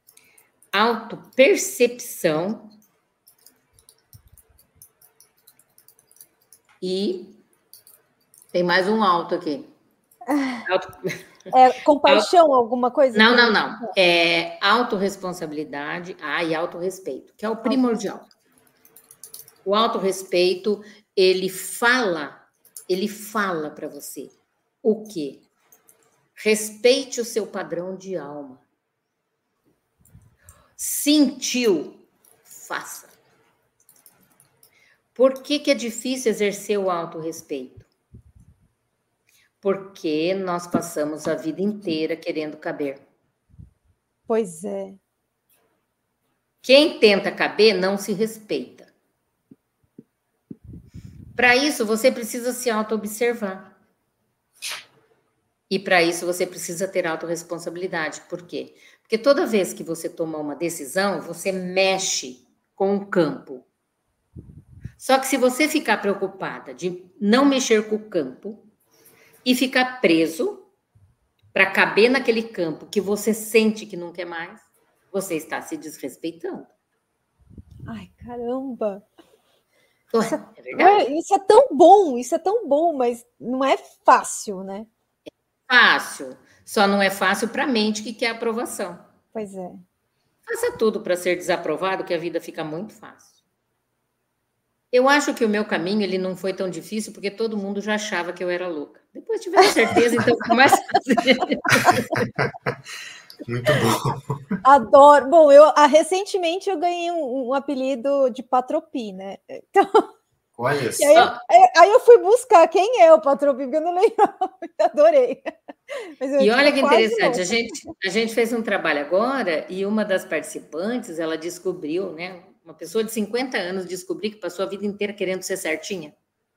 autopercepção e tem mais um auto aqui. Auto... É compaixão, auto... alguma coisa? Não, não, não. É autorresponsabilidade ah, e autorrespeito, que é o primordial. O autorrespeito, ele fala, ele fala para você o quê? Respeite o seu padrão de alma. Sentiu? Faça. Por que que é difícil exercer o autorrespeito? Porque nós passamos a vida inteira querendo caber. Pois é. Quem tenta caber não se respeita. Para isso, você precisa se auto-observar. E para isso, você precisa ter autorresponsabilidade. Por quê? Porque toda vez que você toma uma decisão, você mexe com o campo. Só que se você ficar preocupada de não mexer com o campo e ficar preso para caber naquele campo que você sente que não quer mais, você está se desrespeitando. Ai, caramba! Ué, isso, é, é verdade? Isso é tão bom, isso é tão bom, mas não é fácil, né? É fácil, só não é fácil para a mente que quer aprovação. Pois é. Faça tudo para ser desaprovado, que a vida fica muito fácil. Eu acho que o meu caminho ele não foi tão difícil, porque todo mundo já achava que eu era louca. Depois tiveram certeza, então foi mais fácil. Muito bom. Adoro. Bom, eu ah, recentemente eu ganhei um, um apelido de Patropi, né? Então, olha só. Aí, aí, aí eu fui buscar quem é o Patropi, porque eu não lembro. Adorei. Mas eu, e olha tipo, que interessante, a gente, a gente fez um trabalho agora e uma das participantes, ela descobriu, né? Uma pessoa de cinquenta anos descobriu que passou a vida inteira querendo ser certinha.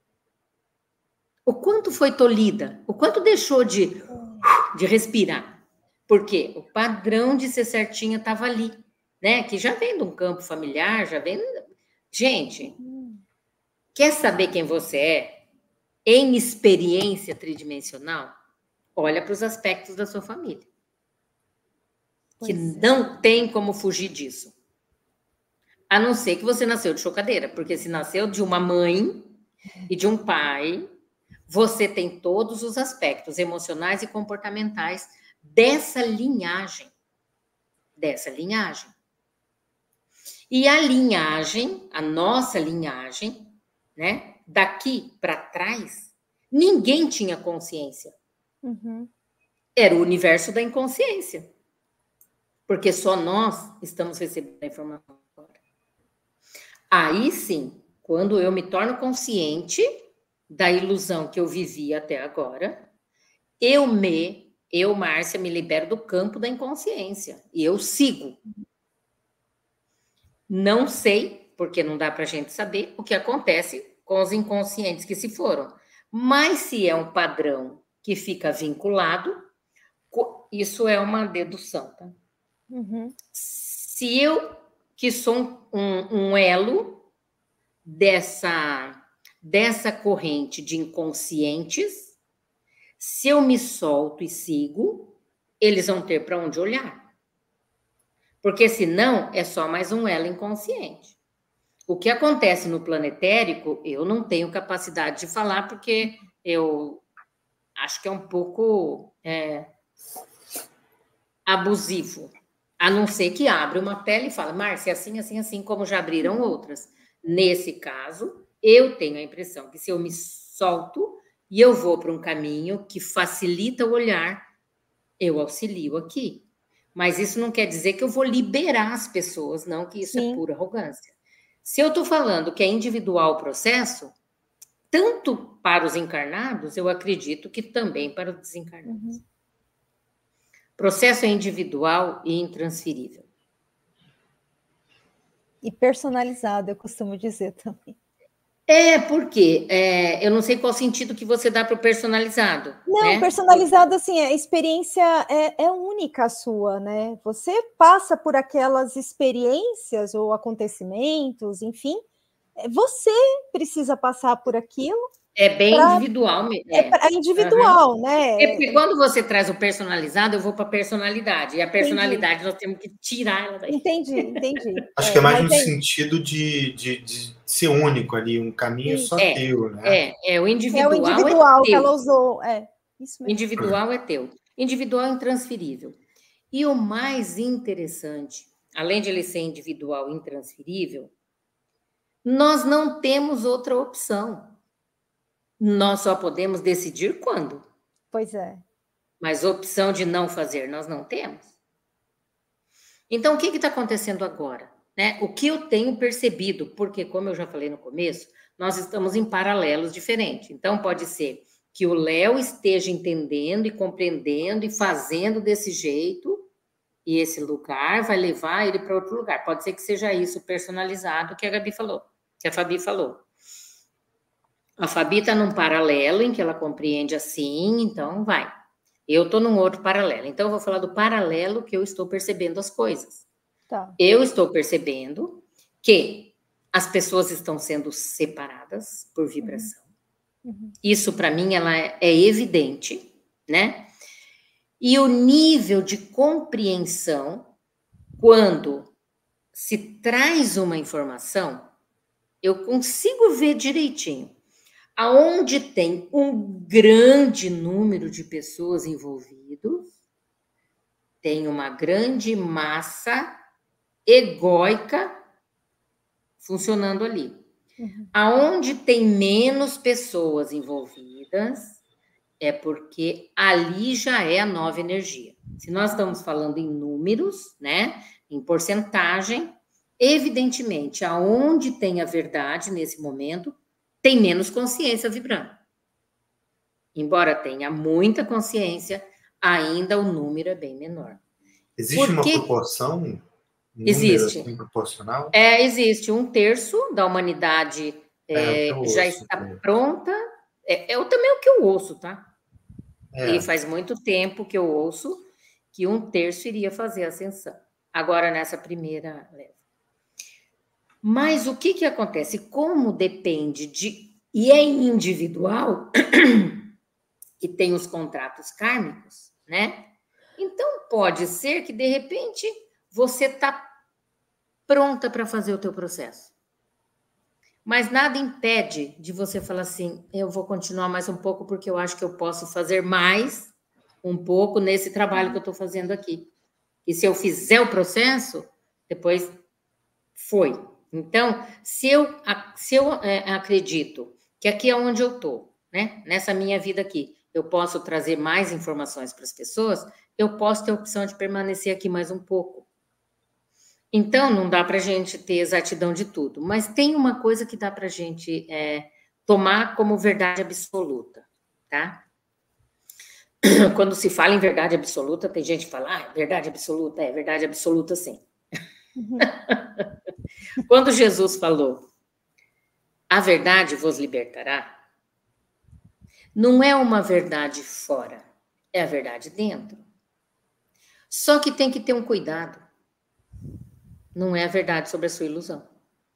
O quanto foi tolhida, o quanto deixou de, de respirar. Por quê? O padrão de ser certinha estava ali, né? Que já vem de um campo familiar, já vem... Gente, quer saber quem você é? Em experiência tridimensional, olha para os aspectos da sua família. Pois que é. Não tem como fugir disso. A não ser que você nasceu de chocadeira, porque se nasceu de uma mãe e de um pai, você tem todos os aspectos emocionais e comportamentais dessa linhagem. Dessa linhagem. E a linhagem, a nossa linhagem, né? Daqui para trás, ninguém tinha consciência. Uhum. Era o universo da inconsciência. Porque só nós estamos recebendo a informação agora. Aí sim, quando eu me torno consciente da ilusão que eu vivi até agora, eu me, eu, Márcia, me libero do campo da inconsciência. E eu sigo. Não sei, porque não dá para a gente saber, o que acontece com os inconscientes que se foram. Mas se é um padrão que fica vinculado, isso é uma dedução, tá? Uhum. Se eu, que sou um, um elo dessa, dessa corrente de inconscientes, se eu me solto e sigo, eles vão ter para onde olhar. Porque senão é só mais um elo inconsciente. O que acontece no planetérico, eu não tenho capacidade de falar, porque eu acho que é um pouco é, abusivo. A não ser que abra uma pele e fala, Márcia, assim, assim, assim, como já abriram outras. Nesse caso, eu tenho a impressão que se eu me solto e eu vou para um caminho que facilita o olhar, eu auxilio aqui. Mas isso não quer dizer que eu vou liberar as pessoas, não, que isso Sim. é pura arrogância. Se eu estou falando que é individual o processo, tanto para os encarnados, eu acredito que também para os desencarnados. Uhum. Processo é individual e intransferível. E personalizado, eu costumo dizer também. É, porque é, eu não sei qual sentido que você dá para o personalizado. Não, né? personalizado, assim, a experiência é, é única a sua, né? Você passa por aquelas experiências ou acontecimentos, enfim, você precisa passar por aquilo. É bem pra... individual mesmo. É, é individual, uhum. né? Porque quando você traz o personalizado, eu vou para a personalidade. E a personalidade, entendi. Nós temos que tirar ela daí. Entendi, entendi. Acho é, que é mais no é... sentido de, de, de ser único ali, um caminho Sim. só é, teu, né? É, é, o individual é o individual é que ela usou. É, isso mesmo. Individual é teu. Individual é intransferível. E o mais interessante, além de ele ser individual e intransferível, nós não temos outra opção. Nós só podemos decidir quando. Pois é. Mas opção de não fazer, nós não temos. Então, o que está acontecendo agora? Né? O que eu tenho percebido, porque, como eu já falei no começo, nós estamos em paralelos diferentes. Então, pode ser que o Léo esteja entendendo e compreendendo e fazendo desse jeito, e esse lugar vai levar ele para outro lugar. Pode ser que seja isso personalizado que a Gabi falou, que a Fabi falou. A Fabi está num paralelo em que ela compreende assim, então vai. Eu estou num outro paralelo. Então, eu vou falar do paralelo que eu estou percebendo as coisas. Tá. Eu estou percebendo que as pessoas estão sendo separadas por vibração. Uhum. Isso, para mim, ela é evidente, né? E o nível de compreensão, quando se traz uma informação, eu consigo ver direitinho. Aonde tem um grande número de pessoas envolvidas, tem uma grande massa egóica funcionando ali. Uhum. Aonde tem menos pessoas envolvidas, é porque ali já é a nova energia. Se nós estamos falando em números, né, em porcentagem, evidentemente, aonde tem a verdade nesse momento, tem menos consciência vibrando. Embora tenha muita consciência, ainda o número é bem menor. Existe uma proporção? Um existe. Assim, proporcional? É, existe. Um terço da humanidade é, é, já ouço, está é. pronta. É, é também o que eu ouço, tá? É. E faz muito tempo que eu ouço que um terço iria fazer a ascensão. Agora, nessa primeira leva. Mas o que que acontece? Como depende de... E é individual, e tem os contratos kármicos, né? Então, pode ser que, de repente, você está pronta para fazer o teu processo. Mas nada impede de você falar assim, eu vou continuar mais um pouco porque eu acho que eu posso fazer mais um pouco nesse trabalho que eu estou fazendo aqui. E se eu fizer o processo, depois foi. Então, se eu, se eu é, acredito que aqui é onde eu estou, né? Nessa minha vida aqui, eu posso trazer mais informações para as pessoas, eu posso ter a opção de permanecer aqui mais um pouco. Então, não dá para a gente ter exatidão de tudo, mas tem uma coisa que dá para a gente é, tomar como verdade absoluta, tá? Quando se fala em verdade absoluta, tem gente que fala, ah, verdade absoluta, é verdade absoluta sim. Uhum. Quando Jesus falou, a verdade vos libertará, não é uma verdade fora, é a verdade dentro. Só que tem que ter um cuidado. Não é a verdade sobre a sua ilusão.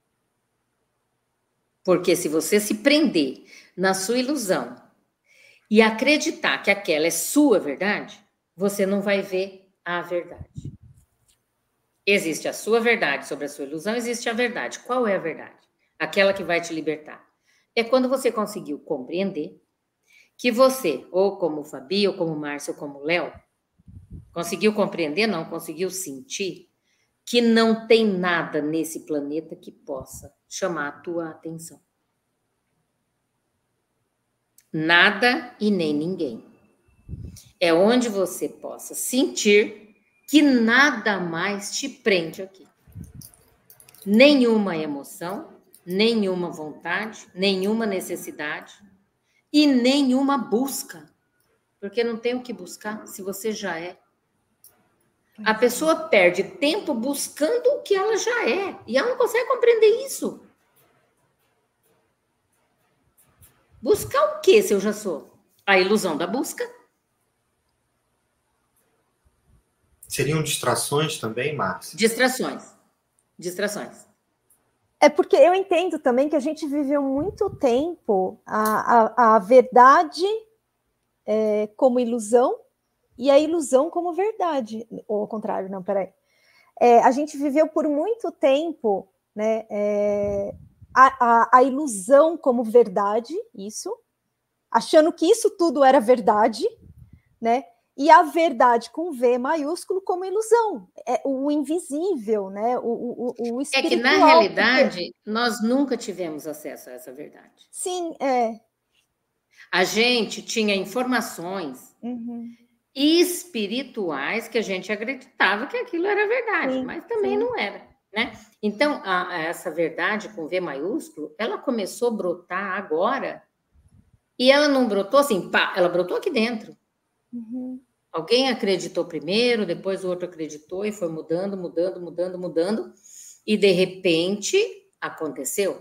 Porque se você se prender na sua ilusão e acreditar que aquela é sua verdade, você não vai ver a verdade. Existe a sua verdade sobre a sua ilusão, existe a verdade. Qual é a verdade? Aquela que vai te libertar. É quando você conseguiu compreender que você, ou como Fabi, ou como Márcio, ou como Léo, conseguiu compreender, não, conseguiu sentir que não tem nada nesse planeta que possa chamar a tua atenção. Nada e nem ninguém. É onde você possa sentir que nada mais te prende aqui. Nenhuma emoção, nenhuma vontade, nenhuma necessidade e nenhuma busca. Porque não tem o que buscar se você já é. A pessoa perde tempo buscando o que ela já é. E ela não consegue compreender isso. Buscar o que se eu já sou? A ilusão da busca. Seriam distrações também, Márcia? Distrações. Distrações. É porque eu entendo também que a gente viveu muito tempo a, a, a verdade é, como ilusão e a ilusão como verdade. Ou ao contrário, não, peraí. É, a gente viveu por muito tempo, né, é, a, a, a ilusão como verdade, isso, achando que isso tudo era verdade, né? E a verdade com V maiúsculo como ilusão, é o invisível, né? O, o, o espiritual. É que, na realidade, porque... nós nunca tivemos acesso a essa verdade. Sim, é. A gente tinha informações uhum. espirituais que a gente acreditava que aquilo era verdade, sim, mas também sim. não era, né? Então, a, a essa verdade com V maiúsculo, ela começou a brotar agora, e ela não brotou assim, pá, ela brotou aqui dentro. Uhum. Alguém acreditou primeiro, depois o outro acreditou e foi mudando, mudando, mudando, mudando. E, de repente, aconteceu.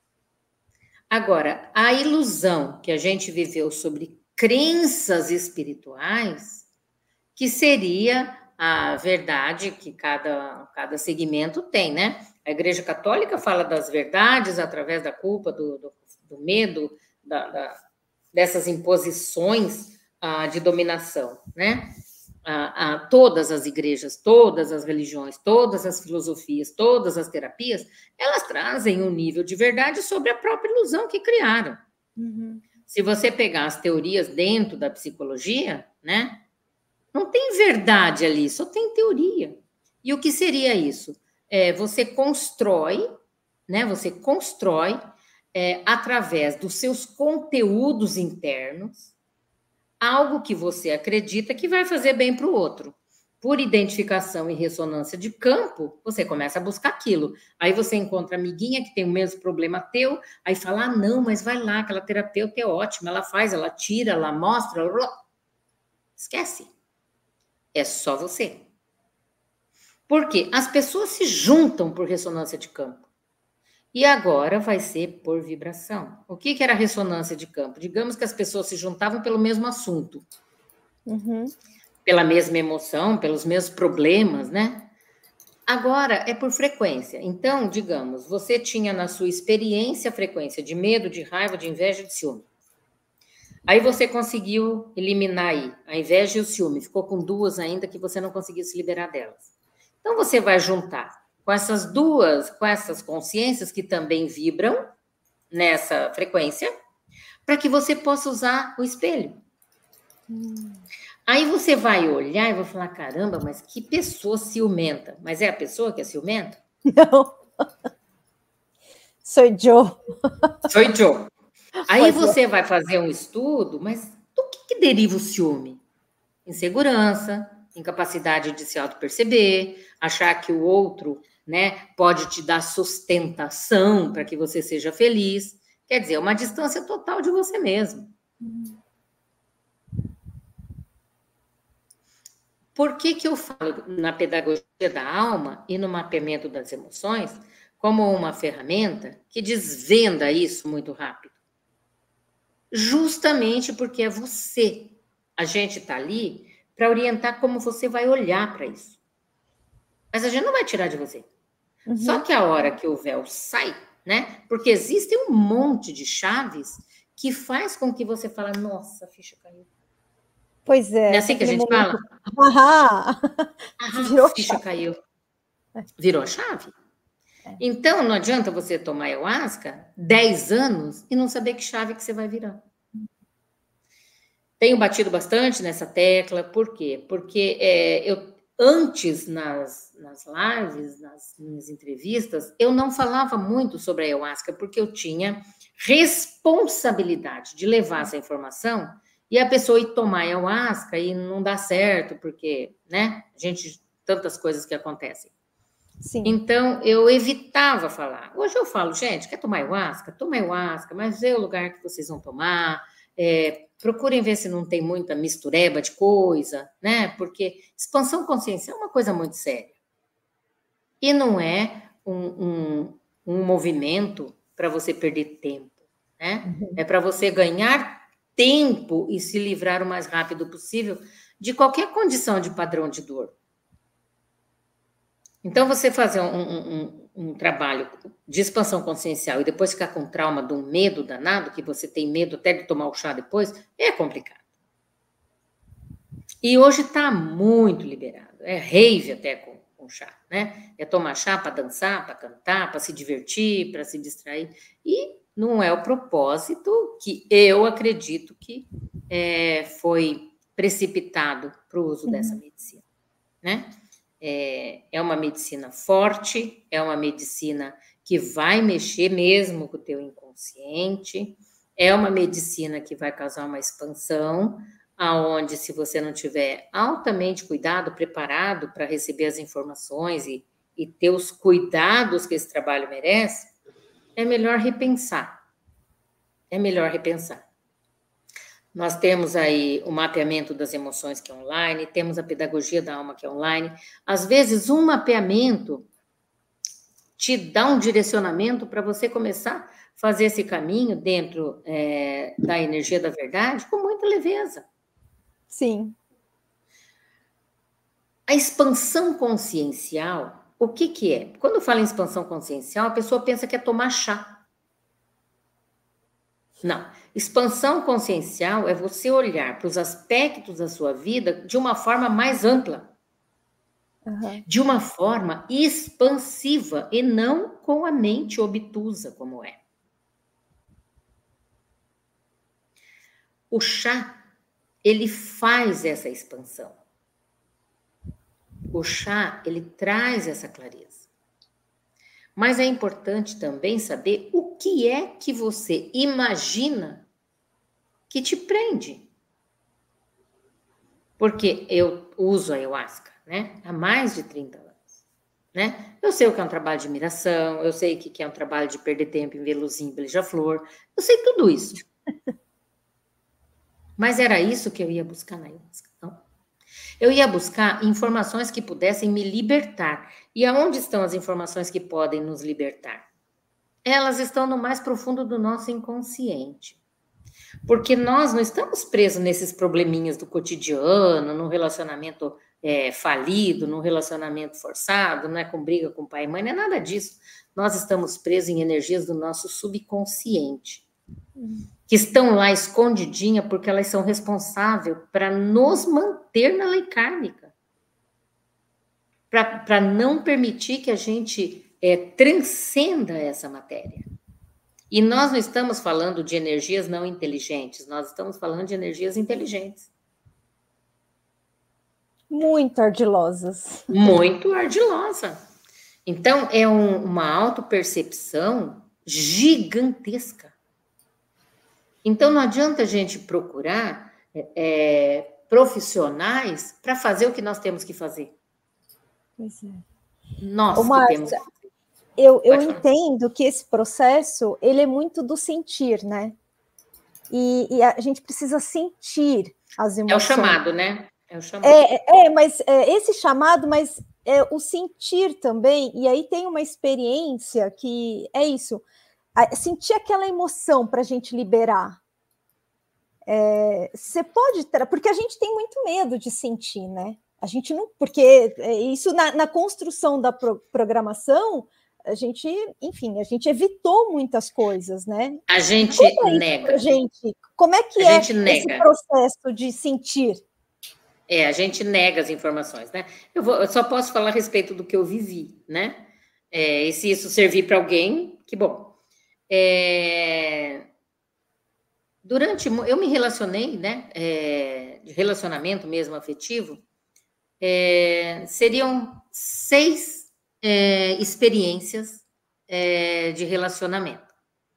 Agora, a ilusão que a gente viveu sobre crenças espirituais, que seria a verdade que cada, cada segmento tem, né? A Igreja Católica fala das verdades através da culpa, do, do, do medo, da, da, dessas imposições de dominação, né? A, a, todas as igrejas, todas as religiões, todas as filosofias, todas as terapias, elas trazem um nível de verdade sobre a própria ilusão que criaram. Uhum. Se você pegar as teorias dentro da psicologia, né? Não tem verdade ali, só tem teoria. E o que seria isso? É, você constrói, né? Você constrói é, através dos seus conteúdos internos algo que você acredita que vai fazer bem para o outro. Por identificação e ressonância de campo, você começa a buscar aquilo. Aí você encontra a amiguinha que tem o mesmo problema teu, aí fala, ah, não, mas vai lá, aquela terapeuta é ótima, ela faz, ela tira, ela mostra, ela... esquece. É só você. Por quê? As pessoas se juntam por ressonância de campo. E agora vai ser por vibração. O que, que era ressonância de campo? Digamos que as pessoas se juntavam pelo mesmo assunto. Uhum. Pela mesma emoção, pelos mesmos problemas, né? Agora é por frequência. Então, digamos, você tinha na sua experiência a frequência de medo, de raiva, de inveja e de ciúme. Aí você conseguiu eliminar aí a inveja e o ciúme. Ficou com duas ainda que você não conseguiu se liberar delas. Então, você vai juntar com essas duas, com essas consciências que também vibram, nessa frequência, para que você possa usar o espelho. Hum. Aí você vai olhar e vai falar, caramba, mas que pessoa ciumenta. Mas é a pessoa que é ciumenta? Não. Sou eu. Sou eu. Aí Pode você ser. vai fazer um estudo, mas do que, que deriva o ciúme? Insegurança, incapacidade de se auto-perceber, achar que o outro, né, pode te dar sustentação para que você seja feliz. Quer dizer, uma distância total de você mesmo. Hum. Por que que eu falo na pedagogia da alma e no mapeamento das emoções como uma ferramenta que desvenda isso muito rápido? Justamente porque é você. A gente está ali para orientar como você vai olhar para isso. Mas a gente não vai tirar de você. Uhum. Só que a hora que o véu sai, né? Porque existe um monte de chaves que faz com que você fale, nossa, a ficha caiu. Pois é. Não é assim que a gente momento... fala? Aham. Aham, Virou a ficha chave. Caiu. Virou a chave. É. Então, não adianta você tomar ayahuasca dez anos e não saber que chave que você vai virar. Tenho batido bastante nessa tecla. Por quê? Porque é, eu, antes, nas, nas lives, nas minhas entrevistas, eu não falava muito sobre a ayahuasca, porque eu tinha responsabilidade de levar essa informação e a pessoa ir tomar ayahuasca e não dá certo, porque, né, a gente, tantas coisas que acontecem. Sim. Então, eu evitava falar. Hoje eu falo, gente, quer tomar ayahuasca? Toma ayahuasca, mas vê o lugar que vocês vão tomar, é, procurem ver se não tem muita mistureba de coisa, né, porque expansão consciencial é uma coisa muito séria. E não é um, um, um movimento para você perder tempo, né, uhum. É para você ganhar tempo e se livrar o mais rápido possível de qualquer condição de padrão de dor. Então, você fazer um, um, um, um trabalho de expansão consciencial e depois ficar com trauma de um medo danado, que você tem medo até de tomar o chá depois, é complicado. E hoje está muito liberado, é rave até com, com chá, né? É tomar chá para dançar, para cantar, para se divertir, para se distrair. E não é o propósito que eu acredito que é, foi precipitado para o uso uhum. dessa medicina, né? É, é uma medicina forte, é uma medicina que vai mexer mesmo com o teu inconsciente, é uma medicina que vai causar uma expansão, aonde se você não tiver altamente cuidado, preparado para receber as informações e, e ter os cuidados que esse trabalho merece, é melhor repensar. É melhor repensar. Nós temos aí o mapeamento das emoções, que é online, temos a pedagogia da alma, que é online. Às vezes, um mapeamento te dá um direcionamento para você começar a fazer esse caminho dentro é, da energia da verdade com muita leveza. Sim. A expansão consciencial, o que que é? Quando eu falo em expansão consciencial, a pessoa pensa que é tomar chá. Não. Expansão consciencial é você olhar para os aspectos da sua vida de uma forma mais ampla. Uhum. De uma forma expansiva e não com a mente obtusa como é. O chá, ele faz essa expansão. O chá, ele traz essa clareza. Mas é importante também saber o que é que você imagina que te prende. Porque eu uso a ayahuasca, né, há mais de trinta anos, né? Eu sei o que é um trabalho de admiração, eu sei o que é um trabalho de perder tempo em ver luzinha, beija-flor, eu sei tudo isso. Mas era isso que eu ia buscar na ayahuasca, não? Eu ia buscar informações que pudessem me libertar. E aonde estão as informações que podem nos libertar? Elas estão no mais profundo do nosso inconsciente. Porque nós não estamos presos nesses probleminhas do cotidiano, num relacionamento é, falido, num relacionamento forçado, não é com briga com pai e mãe, não é nada disso. Nós estamos presos em energias do nosso subconsciente, que estão lá escondidinha porque elas são responsáveis para nos manter na lei kármica. Para não permitir que a gente é, transcenda essa matéria. E nós não estamos falando de energias não inteligentes, nós estamos falando de energias inteligentes. Muito ardilosas. Muito ardilosa. Então, é um, uma autopercepção gigantesca. Então, não adianta a gente procurar é, profissionais para fazer o que nós temos que fazer. Pois é. Nós Ô, Márcia, que temos que fazer. Eu, eu entendo que esse processo, ele é muito do sentir, né? E, e a gente precisa sentir as emoções. É o chamado, né? É o chamado. É, é mas é, esse chamado, mas é, o sentir também, e aí tem uma experiência que é isso, a, sentir aquela emoção para a gente liberar. É, você pode, porque a gente tem muito medo de sentir, né? A gente não, porque isso na, na construção da pro, programação, a gente, enfim, a gente evitou muitas coisas, né? A gente como é nega. Gente? Como é que a é gente esse nega. processo de sentir? É, a gente nega as informações, né? Eu, vou, eu só posso falar a respeito do que eu vivi, né? É, e se isso servir para alguém, que bom. É, durante, eu me relacionei, né? É, de relacionamento mesmo afetivo, é, seriam seis É, experiências é, de relacionamento.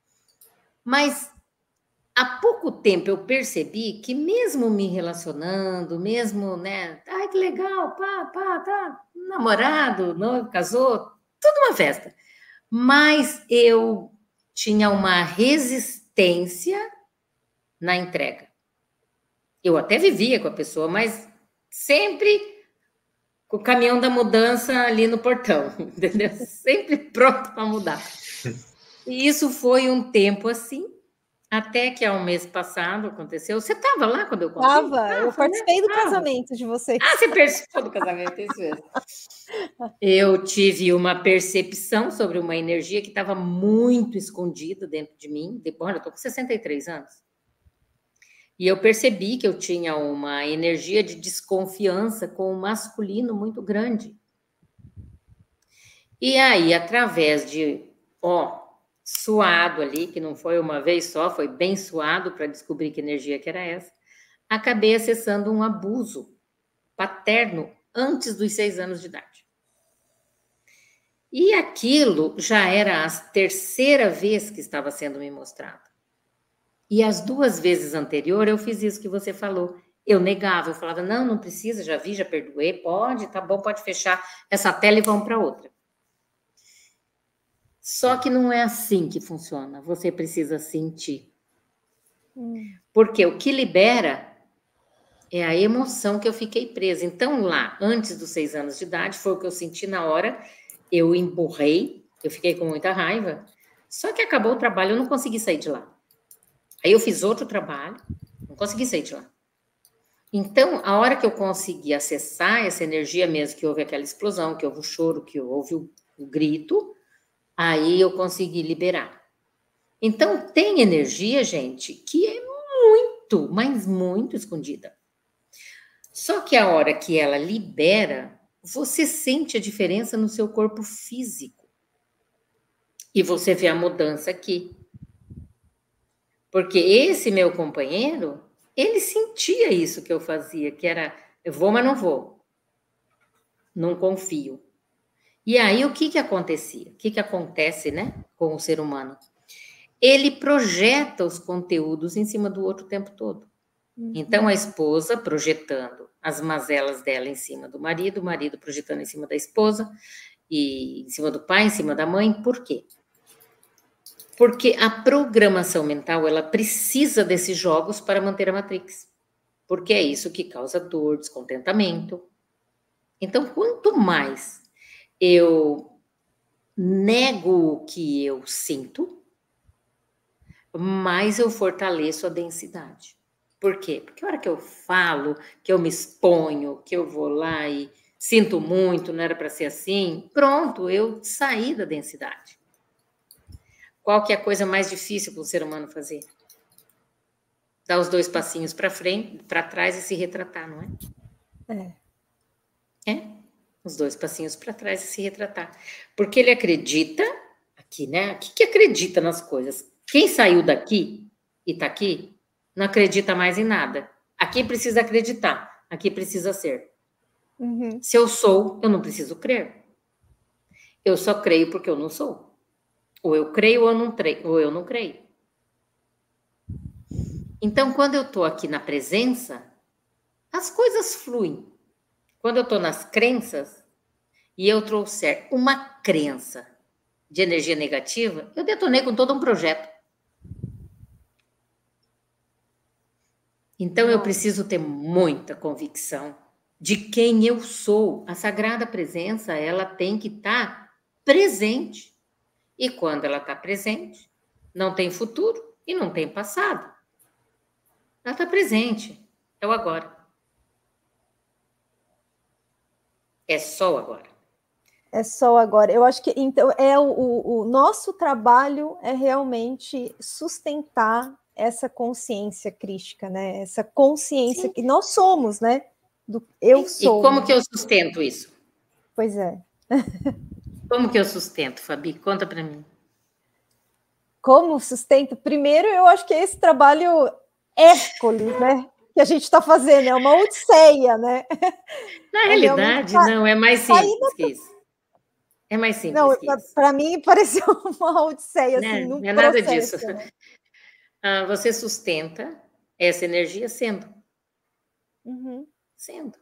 Mas há pouco tempo eu percebi que mesmo me relacionando, mesmo, né, ai que legal, pá, pá, tá, namorado, noivo, casou, tudo uma festa. Mas eu tinha uma resistência na entrega. Eu até vivia com a pessoa, mas sempre com o caminhão da mudança ali no portão, entendeu? Sempre pronto para mudar. E isso foi um tempo assim, até que há um mês passado aconteceu. Você estava lá quando eu contei? Estava, ah, eu participei do casamento de vocês. Ah, você participou do casamento, isso mesmo. Eu tive uma percepção sobre uma energia que estava muito escondida dentro de mim. Bom, eu estou com sessenta e três anos. E eu percebi que eu tinha uma energia de desconfiança com o masculino muito grande. E aí, através de, ó, suado ali, que não foi uma vez só, foi bem suado para descobrir que energia que era essa, acabei acessando um abuso paterno antes dos seis anos de idade. E aquilo já era a terceira vez que estava sendo me mostrado. E as duas vezes anteriores eu fiz isso que você falou. Eu negava, eu falava, não, não precisa, já vi, já perdoei, pode, tá bom, pode fechar essa tela e vamos para outra. Só que não é assim que funciona, você precisa sentir. Hum. Porque o que libera é a emoção que eu fiquei presa. Então lá, antes dos seis anos de idade, foi o que eu senti na hora, eu emburrei, eu fiquei com muita raiva, só que acabou o trabalho, eu não consegui sair de lá. Aí eu fiz outro trabalho, não consegui sair de lá. Então, a hora que eu consegui acessar essa energia mesmo, que houve aquela explosão, que houve o choro, que houve o, o grito, aí eu consegui liberar. Então, tem energia, gente, que é muito, mas muito escondida. Só que a hora que ela libera, você sente a diferença no seu corpo físico. E você vê a mudança aqui. Porque esse meu companheiro, ele sentia isso que eu fazia, que era, eu vou, mas não vou. Não confio. E aí, o que que acontecia? O que que acontece, né, com o ser humano? Ele projeta os conteúdos em cima do outro o tempo todo. Uhum. Então, a esposa projetando as mazelas dela em cima do marido, o marido projetando em cima da esposa, e em cima do pai, em cima da mãe. Por quê? Porque a programação mental, ela precisa desses jogos para manter a Matrix. Porque é isso que causa dor, descontentamento. Então, quanto mais eu nego o que eu sinto, mais eu fortaleço a densidade. Por quê? Porque a hora que eu falo, que eu me exponho, que eu vou lá e sinto muito, não era para ser assim, pronto, eu saí da densidade. Qual que é a coisa mais difícil para o ser humano fazer? Dar os dois passinhos para frente, para trás e se retratar, não é? É. É. Os dois passinhos para trás e se retratar. Porque ele acredita, aqui, né? Aqui que acredita nas coisas. Quem saiu daqui e está aqui, não acredita mais em nada. Aqui precisa acreditar, aqui precisa ser. Uhum. Se eu sou, eu não preciso crer. Eu só creio porque eu não sou. Ou eu creio ou eu não, creio, ou eu não creio. Então, quando eu estou aqui na presença, as coisas fluem. Quando eu estou nas crenças, e eu trouxer uma crença de energia negativa, eu detonei com todo um projeto. Então, eu preciso ter muita convicção de quem eu sou. A Sagrada Presença, ela tem que estar presente. E quando ela está presente, não tem futuro e não tem passado. Ela está presente. É o agora. É só o agora. É só agora. Eu acho que então é o, o, o nosso trabalho é realmente sustentar essa consciência crística, né? Essa consciência Sim. que nós somos, né? Do eu sou. E como que eu sustento isso? Pois é. Como que eu sustento, Fabi? Conta para mim. Como sustento? Primeiro, eu acho que é esse trabalho Hércules, né? Que a gente está fazendo, é uma odisseia, né? Na é realidade, tá, não, é mais simples tá que isso. É mais simples não, que isso. Para mim, pareceu uma odisseia, né? assim, num Não é processo, nada disso. Né? Ah, você sustenta essa energia sendo. Uhum. Sendo.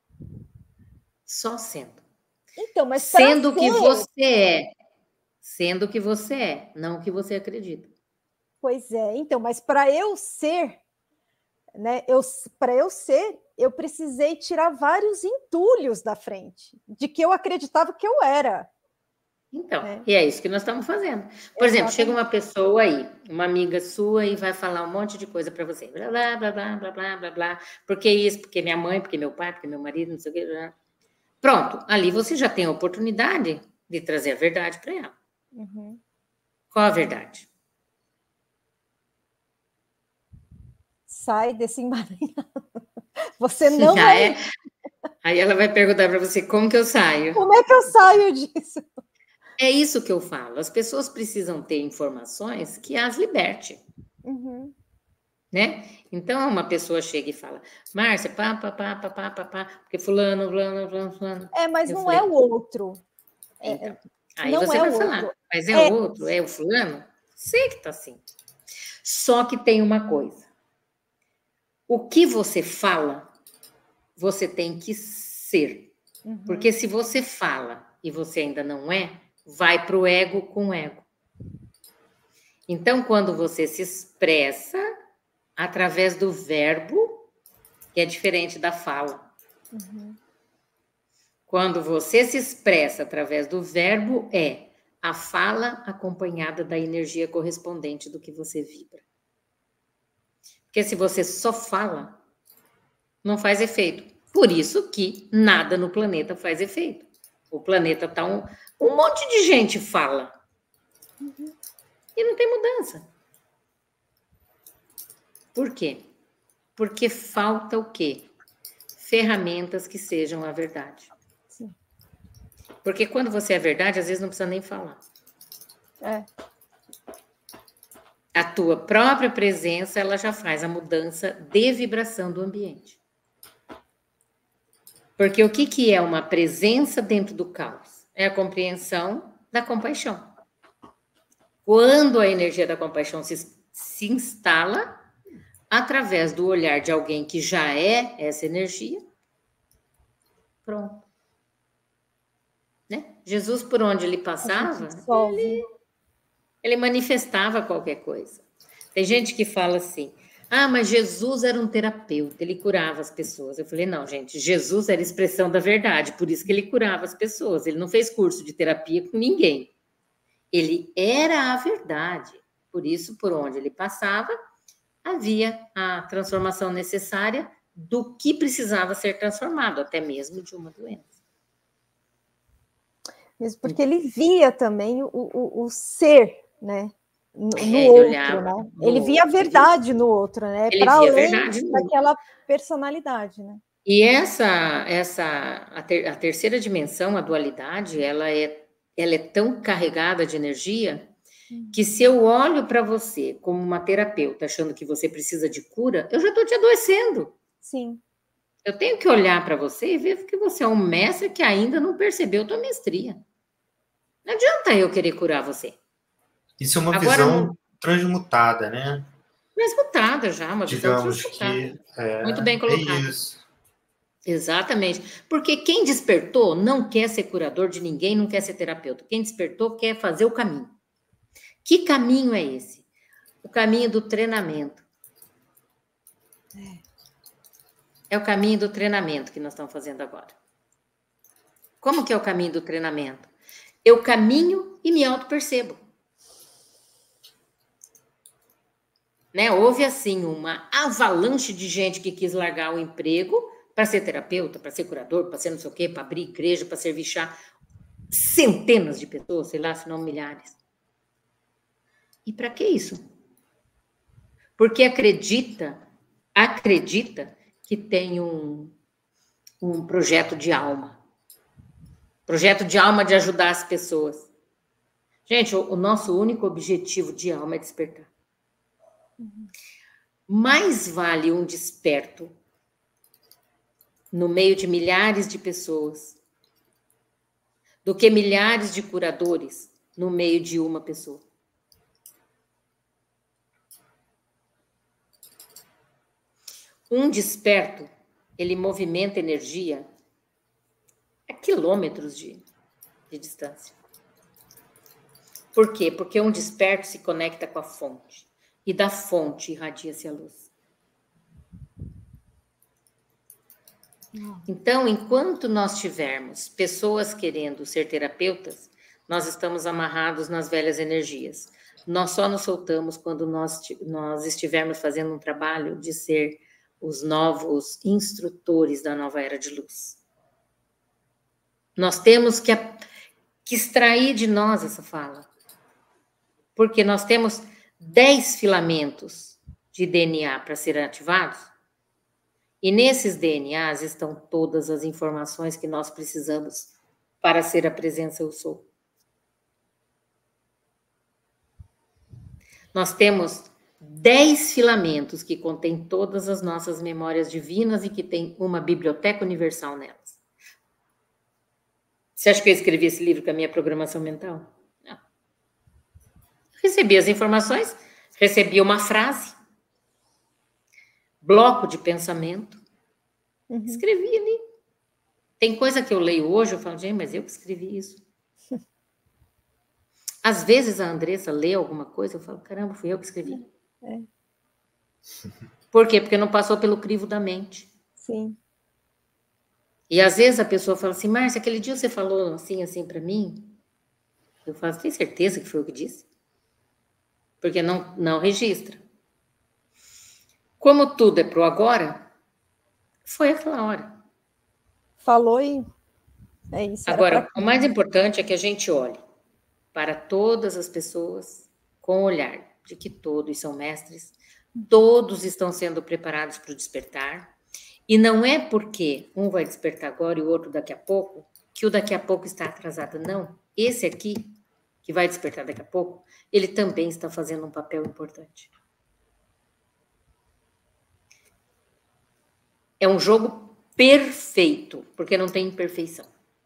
Só sendo. Então, mas sendo o ser... que você é. Sendo o que você é, não o que você acredita. Pois é, então, mas para eu ser, né, eu, para eu ser, eu precisei tirar vários entulhos da frente, de que eu acreditava que eu era. Então, é. e é isso que nós estamos fazendo. Por Exatamente. exemplo, chega uma pessoa aí, uma amiga sua, e vai falar um monte de coisa para você. Blá, blá, blá, blá, blá, blá, blá, blá. Porque isso, porque minha mãe, porque meu pai, porque meu marido, não sei o quê. Blá. Pronto, ali você já tem a oportunidade de trazer a verdade para ela. Uhum. Qual a verdade? Sai desse emaranhado. Você não Já vai... é. Aí ela vai perguntar para você, como que eu saio? Como é que eu saio disso? É isso que eu falo. As pessoas precisam ter informações que as liberte. Uhum. Né? Então, uma pessoa chega e fala, Márcia, pá, pá, pá, pá, pá, pá, pá, porque fulano, fulano, fulano, fulano. É, mas eu não falei, é o outro. Então, é, aí não você é vai o falar, outro. mas é, é o outro, é o fulano? Sei que tá assim. Só que tem uma coisa. O que você fala, você tem que ser. Uhum. Porque se você fala e você ainda não é, vai pro ego com ego. Então, quando você se expressa através do verbo, que é diferente da fala. Uhum. Quando você se expressa através do verbo, é a fala acompanhada da energia correspondente do que você vibra. Porque se você só fala, não faz efeito. Por isso que nada no planeta faz efeito. O planeta tá um, um monte de gente fala. Uhum. E não tem mudança. Por quê? Porque falta o quê? Ferramentas que sejam a verdade. Sim. Porque quando você é verdade, às vezes não precisa nem falar. É. A tua própria presença, ela já faz a mudança de vibração do ambiente. Porque o que, que é uma presença dentro do caos? É a compreensão da compaixão. Quando a energia da compaixão se, se instala, através do olhar de alguém que já é essa energia, pronto. Né? Jesus, por onde ele passava, ele, ele manifestava qualquer coisa. Tem gente que fala assim, ah, mas Jesus era um terapeuta, ele curava as pessoas. Eu falei, não, gente, Jesus era expressão da verdade, por isso que ele curava as pessoas. Ele não fez curso de terapia com ninguém. Ele era a verdade, por isso, por onde ele passava, havia a transformação necessária do que precisava ser transformado, até mesmo de uma doença. Mesmo porque ele via também o, o, o ser, né? No, no é, outro, olhava, né? no ele via a verdade ele, no outro, né? Para além daquela personalidade, né? E essa, essa a, ter, a terceira dimensão, a dualidade, ela é, ela é tão carregada de energia que se eu olho para você como uma terapeuta, achando que você precisa de cura, eu já estou te adoecendo. Sim. Eu tenho que olhar para você e ver que você é um mestre que ainda não percebeu tua mestria. Não adianta eu querer curar você. Isso é uma Agora, visão não... transmutada, né? Transmutada já, uma visão Digamos transmutada. que é, Muito bem colocado. É isso. Exatamente. Porque quem despertou não quer ser curador de ninguém, não quer ser terapeuta. Quem despertou quer fazer o caminho. Que caminho é esse? O caminho do treinamento. É o caminho do treinamento que nós estamos fazendo agora. Como que é o caminho do treinamento? Eu caminho e me auto-percebo. Né? Houve, assim, uma avalanche de gente que quis largar o emprego para ser terapeuta, para ser curador, para ser não sei o quê, para abrir igreja, para servir chá. Centenas de pessoas, sei lá, se não milhares. E para que isso? Porque acredita, acredita que tem um, um projeto de alma. Projeto de alma de ajudar as pessoas. Gente, o, o nosso único objetivo de alma é despertar. Uhum. Mais vale um desperto no meio de milhares de pessoas do que milhares de curadores no meio de uma pessoa. Um desperto, ele movimenta energia a quilômetros de, de distância. Por quê? Porque um desperto se conecta com a fonte. E da fonte irradia-se a luz. Então, enquanto nós tivermos pessoas querendo ser terapeutas, nós estamos amarrados nas velhas energias. Nós só nos soltamos quando nós, nós estivermos fazendo um trabalho de ser os novos instrutores da nova era de luz. Nós temos que, que extrair de nós essa fala. Porque nós temos dez filamentos de D N A para serem ativados. E nesses D N As estão todas as informações que nós precisamos para ser a presença eu sou. Nós temos dez filamentos que contêm todas as nossas memórias divinas e que tem uma biblioteca universal nelas. Você acha que eu escrevi esse livro com a minha programação mental? Não. Recebi as informações, recebi uma frase, bloco de pensamento, uhum. Escrevi ali. Tem coisa que eu leio hoje, eu falo, gente, mas eu que escrevi isso. Às vezes a Andressa lê alguma coisa, eu falo, caramba, fui eu que escrevi. É. Por quê? Porque não passou pelo crivo da mente. Sim. E às vezes a pessoa fala assim, Márcia, aquele dia você falou assim, assim para mim. Eu falo, tem certeza que foi eu que disse? Porque não, não registra. Como tudo é pro agora, foi aquela hora. Falou e é isso. Agora, o mais importante é que a gente olhe para todas as pessoas com o olhar de que todos são mestres, todos estão sendo preparados para o despertar, e não é porque um vai despertar agora e o outro daqui a pouco, que o daqui a pouco está atrasado, não. Esse aqui, que vai despertar daqui a pouco, ele também está fazendo um papel importante. É um jogo perfeito, porque não tem imperfeição.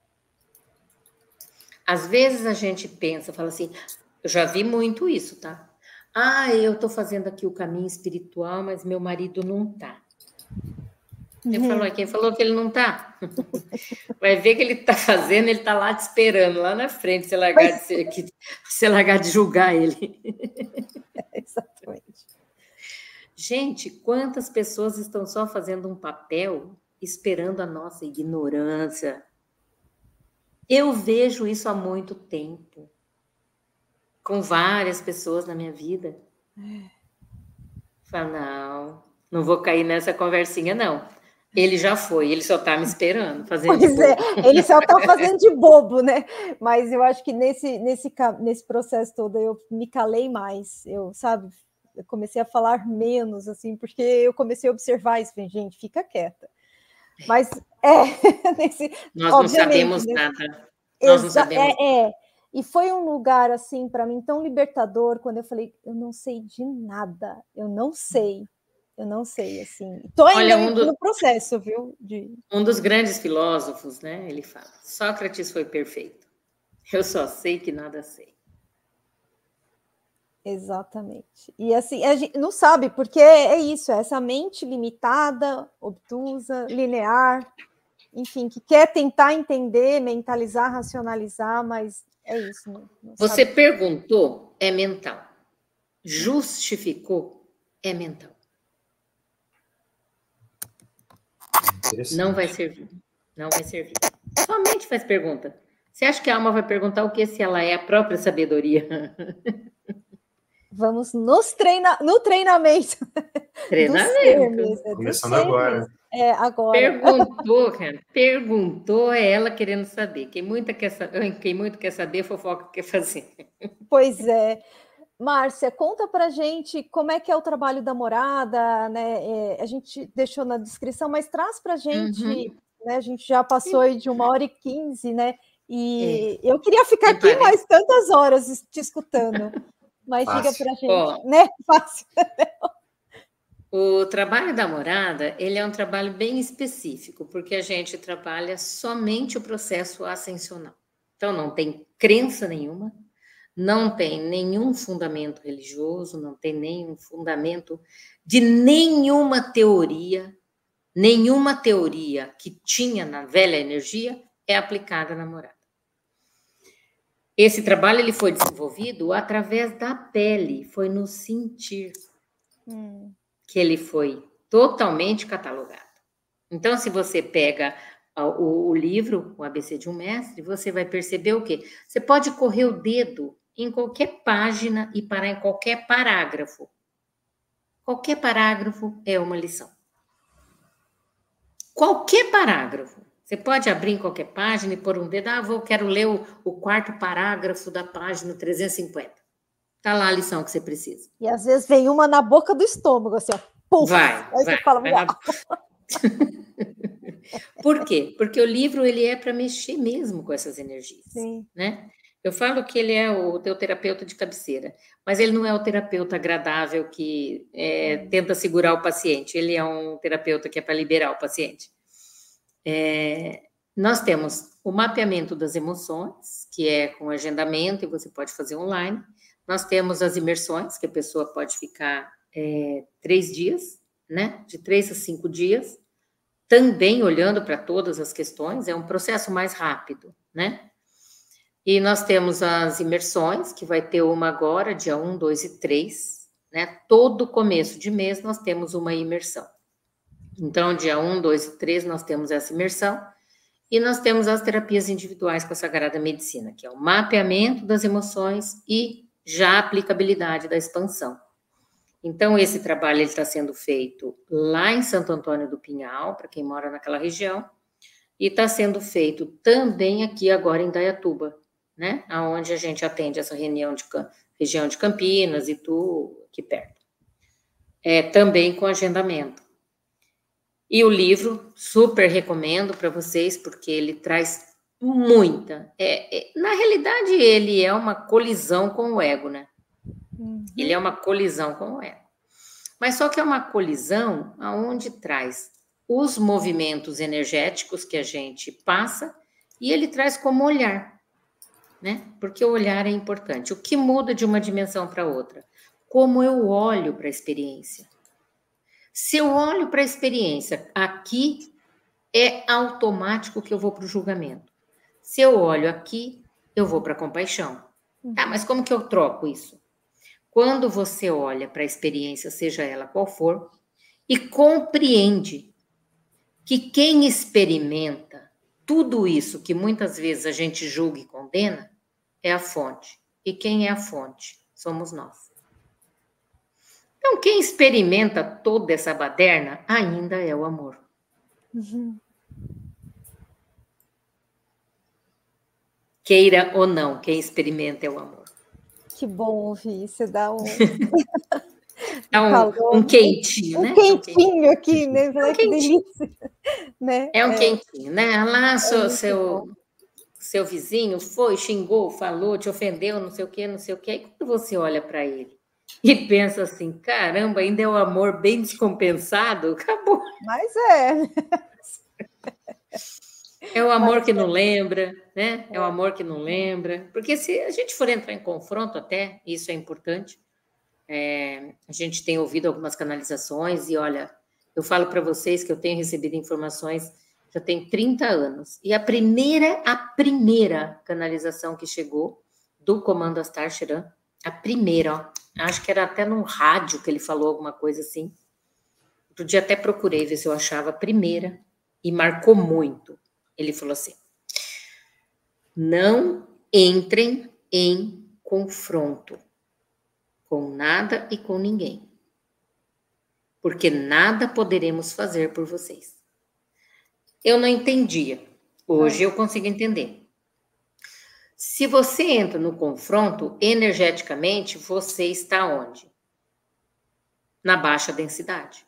Às vezes a gente pensa, fala assim, eu já vi muito isso, tá? Ah, eu estou fazendo aqui o caminho espiritual, mas meu marido não tá. Eu uhum. falo, quem falou que ele não tá? Vai ver que ele tá fazendo, ele tá lá te esperando, lá na frente, você largar, mas... de, ser, que, você largar de julgar ele. É, exatamente. Gente, quantas pessoas estão só fazendo um papel, esperando a nossa ignorância? Eu vejo isso há muito tempo. Com várias pessoas na minha vida. Fala, não, não vou cair nessa conversinha, não. Ele já foi, ele só tá me esperando, fazendo pois de é, bobo. Ele só tá fazendo de bobo, né? Mas eu acho que nesse, nesse, nesse processo todo eu me calei mais, eu, sabe, eu comecei a falar menos, assim, porque eu comecei a observar isso, gente, fica quieta. Mas, é... nesse, Nós não sabemos nesse, nada. Nós não sabemos é, é, E foi um lugar, assim, para mim, tão libertador, quando eu falei, eu não sei de nada, eu não sei, eu não sei, assim. Estou ainda Olha, um do... no processo, viu? De... Um dos grandes filósofos, né, ele fala, Sócrates foi perfeito, eu só sei que nada sei. Exatamente. E assim, a gente não sabe, porque é isso, é essa mente limitada, obtusa, linear, enfim, que quer tentar entender, mentalizar, racionalizar, mas é isso. Não, não Você sabe. Perguntou, é mental. Justificou, é mental. Não vai servir. Não vai servir. Somente faz pergunta. Você acha que a alma vai perguntar o que se ela é a própria sabedoria? Vamos nos treina... no treinamento. Treinamento. Ser, Começando agora. É, agora. Perguntou, cara. Perguntou é ela querendo saber. Quem muito quer saber, quem muito quer saber, fofoca quer fazer. Pois é. Márcia, conta pra gente como é que é o trabalho da morada, né? É, a gente deixou na descrição, mas traz pra gente, uhum. né? A gente já passou aí de uma hora e quinze, né? E é. eu queria ficar Me aqui parece. mais tantas horas te escutando. Mas Fácil. Diga pra gente, oh, né? Fácil. O trabalho da morada, ele é um trabalho bem específico, porque a gente trabalha somente o processo ascensional. Então, não tem crença nenhuma, não tem nenhum fundamento religioso, não tem nenhum fundamento de nenhuma teoria, nenhuma teoria que tinha na velha energia é aplicada na morada. Esse trabalho ele foi desenvolvido através da pele, foi no sentir hum. que ele foi totalmente catalogado. Então, se você pega o, o livro, o A B C de um Mestre, você vai perceber o quê? Você pode correr o dedo em qualquer página e parar em qualquer parágrafo. Qualquer parágrafo é uma lição. Qualquer parágrafo. Você pode abrir em qualquer página e pôr um dedo, ah, vou, quero ler o, o quarto parágrafo da página trezentos e cinquenta. Tá lá a lição que você precisa. E às vezes vem uma na boca do estômago, assim, ó. Puf, vai, aí vai. Você fala, vai na... Por quê? Porque o livro ele é para mexer mesmo com essas energias. Sim. Né? Eu falo que ele é o teu terapeuta de cabeceira, mas ele não é o terapeuta agradável que é, tenta segurar o paciente, ele é um terapeuta que é para liberar o paciente. É, nós temos o mapeamento das emoções, que é com agendamento, e você pode fazer online. Nós temos as imersões, que a pessoa pode ficar é, três dias, né? De três a cinco dias, também olhando para todas as questões, é um processo mais rápido, né? E nós temos as imersões, que vai ter uma agora, dia um, dois e três, né? Todo começo de mês nós temos uma imersão. Então, dia um, dois e três nós temos essa imersão, e nós temos as terapias individuais com a Sagrada Medicina, que é o mapeamento das emoções e já a aplicabilidade da expansão. Então, esse trabalho está sendo feito lá em Santo Antônio do Pinhal, para quem mora naquela região, e está sendo feito também aqui agora em Indaiatuba, né? Onde a gente atende essa reunião de, região de Campinas e tu, aqui perto. É, também com agendamento. E o livro, super recomendo para vocês, porque ele traz muita... É, é, na realidade, ele é uma colisão com o ego, né? Uhum. Ele é uma colisão com o ego. Mas só que é uma colisão onde traz os movimentos energéticos que a gente passa e ele traz como olhar, né? Porque o olhar é importante. O que muda de uma dimensão para outra? Como eu olho para a experiência. Se eu olho para a experiência aqui, é automático que eu vou para o julgamento. Se eu olho aqui, eu vou para a compaixão. Tá, mas como que eu troco isso? Quando você olha para a experiência, seja ela qual for, e compreende que quem experimenta tudo isso que muitas vezes a gente julga e condena, é a fonte. E quem é a fonte? Somos nós. Então, quem experimenta toda essa baderna ainda é o amor. Uhum. Queira ou não, quem experimenta é o amor. Que bom ouvir, você dá um... É um, um quentinho, um, né? Um quentinho aqui, né? É um que delícia. Né? É um é, quentinho, né? Lá, seu, é seu, seu vizinho foi, xingou, falou, te ofendeu, não sei o quê, não sei o quê. Aí quando você olha para ele e pensa assim, caramba, ainda é o amor bem descompensado, acabou. Mas é. É o amor que não lembra, né? É o amor que não lembra. Porque se a gente for entrar em confronto até, isso é importante. É, a gente tem ouvido algumas canalizações e olha, eu falo para vocês que eu tenho recebido informações, já tem trinta anos. E a primeira, a primeira canalização que chegou do Comando Astar Sheran, a primeira, ó, acho que era até num rádio que ele falou alguma coisa assim. Outro dia até procurei ver se eu achava a primeira e marcou muito. Ele falou assim, não entrem em confronto com nada e com ninguém, porque nada poderemos fazer por vocês. Eu não entendia, hoje eu consigo entender. Se você entra no confronto, energeticamente, você está onde? Na baixa densidade.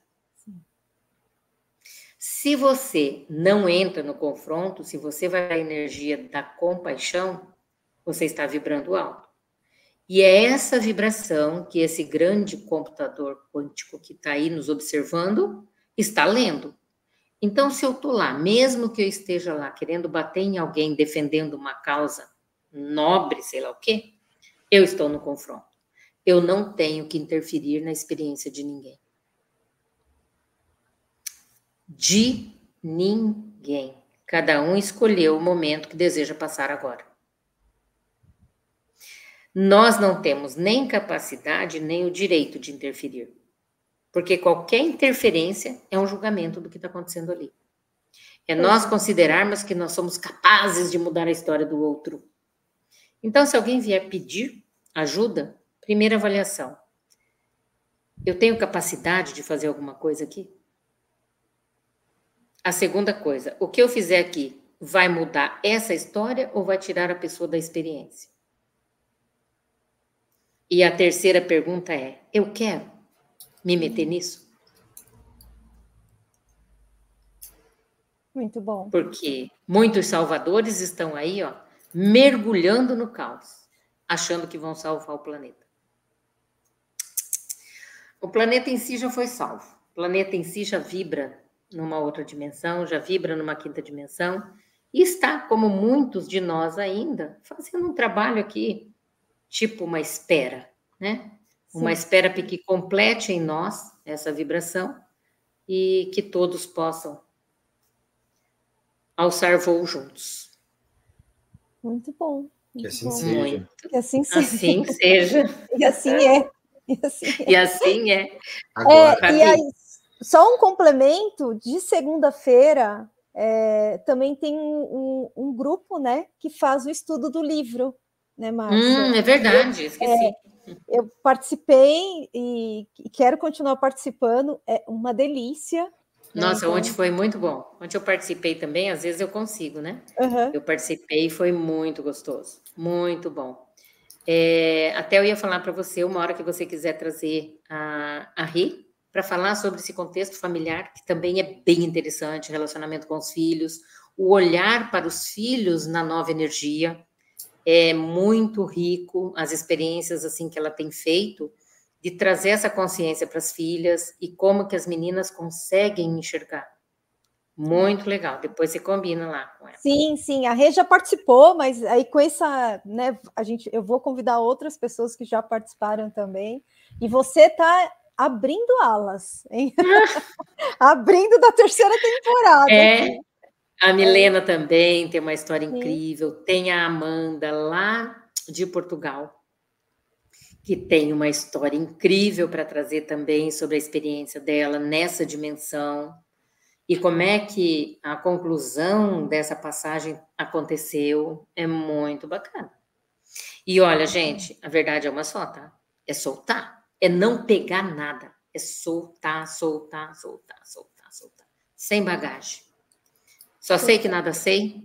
Se você não entra no confronto, se você vai à energia da compaixão, você está vibrando alto. E é essa vibração que esse grande computador quântico que está aí nos observando está lendo. Então, se eu estou lá, mesmo que eu esteja lá querendo bater em alguém, defendendo uma causa nobre, sei lá o quê, eu estou no confronto. Eu não tenho que interferir na experiência de ninguém. De ninguém. Cada um escolheu o momento que deseja passar agora. Nós não temos nem capacidade, nem o direito de interferir. Porque qualquer interferência é um julgamento do que está acontecendo ali. É nós considerarmos que nós somos capazes de mudar a história do outro. Então, se alguém vier pedir ajuda, primeira avaliação. Eu tenho capacidade de fazer alguma coisa aqui? A segunda coisa, o que eu fizer aqui vai mudar essa história ou vai tirar a pessoa da experiência? E a terceira pergunta é, eu quero me meter nisso? Muito bom. Porque muitos salvadores estão aí, ó, mergulhando no caos, achando que vão salvar o planeta. O planeta em si já foi salvo. O planeta em si já vibra numa outra dimensão, já vibra numa quinta dimensão, e está, como muitos de nós ainda, fazendo um trabalho aqui, tipo uma espera, né? Sim. Uma espera para que complete em nós essa vibração e que todos possam alçar voo juntos. Muito bom. Muito que assim bom. seja. Muito. Que assim seja. Assim seja. E assim é. E assim é. E assim é. Agora, é e aí, só um complemento, de segunda-feira é, também tem um, um grupo, né, que faz o estudo do livro, né, Márcia? Hum, é verdade, esqueci. É, eu participei e quero continuar participando, é uma delícia. Nossa, então... ontem foi muito bom. Ontem eu participei também, às vezes eu consigo, né? Uhum. Eu participei e foi muito gostoso, muito bom. É, até eu ia falar para você, uma hora que você quiser trazer a, a Rê, para falar sobre esse contexto familiar, que também é bem interessante, relacionamento com os filhos, o olhar para os filhos na nova energia, é muito rico, as experiências assim que ela tem feito, de trazer essa consciência para as filhas e como que as meninas conseguem enxergar. Muito legal, depois você combina lá com ela. Sim, sim, a Rê já participou, mas aí com essa, né, a gente, eu vou convidar outras pessoas que já participaram também, e você tá abrindo alas, hein? Abrindo da terceira temporada. É, aqui. a Milena é. também tem uma história Sim. incrível, tem a Amanda lá de Portugal, que tem uma história incrível para trazer também sobre a experiência dela nessa dimensão, e como é que a conclusão dessa passagem aconteceu, é muito bacana. E olha, gente, a verdade é uma só, tá? É soltar. É não pegar nada. É soltar, soltar, soltar, soltar, soltar. Sem bagagem. Só sei que nada sei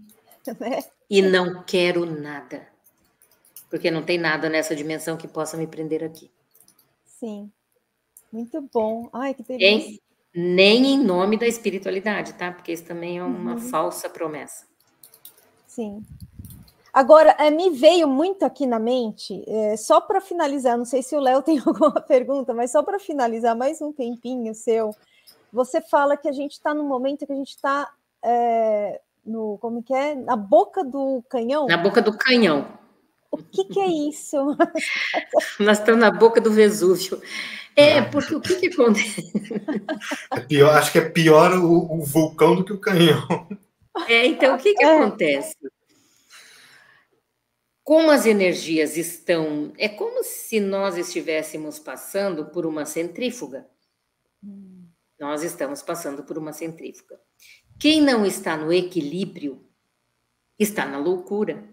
e não quero nada. Porque não tem nada nessa dimensão que possa me prender aqui. Sim. Muito bom. Ai, que delícia. Em, nem em nome da espiritualidade, tá? Porque isso também é uma uhum. falsa promessa. Sim. Agora, é, me veio muito aqui na mente, é, só para finalizar, não sei se o Léo tem alguma pergunta, mas só para finalizar mais um tempinho seu, você fala que a gente está no momento que a gente está é, no, como que é? Na boca do canhão? Na boca do canhão. O que, que é isso? Nós estamos na boca do Vesúvio. É, porque o que, que acontece? É pior, acho que é pior o, o vulcão do que o canhão. É, então, o que, que É. acontece? Como as energias estão... É como se nós estivéssemos passando por uma centrífuga. Hum. Nós estamos passando por uma centrífuga. Quem não está no equilíbrio está na loucura.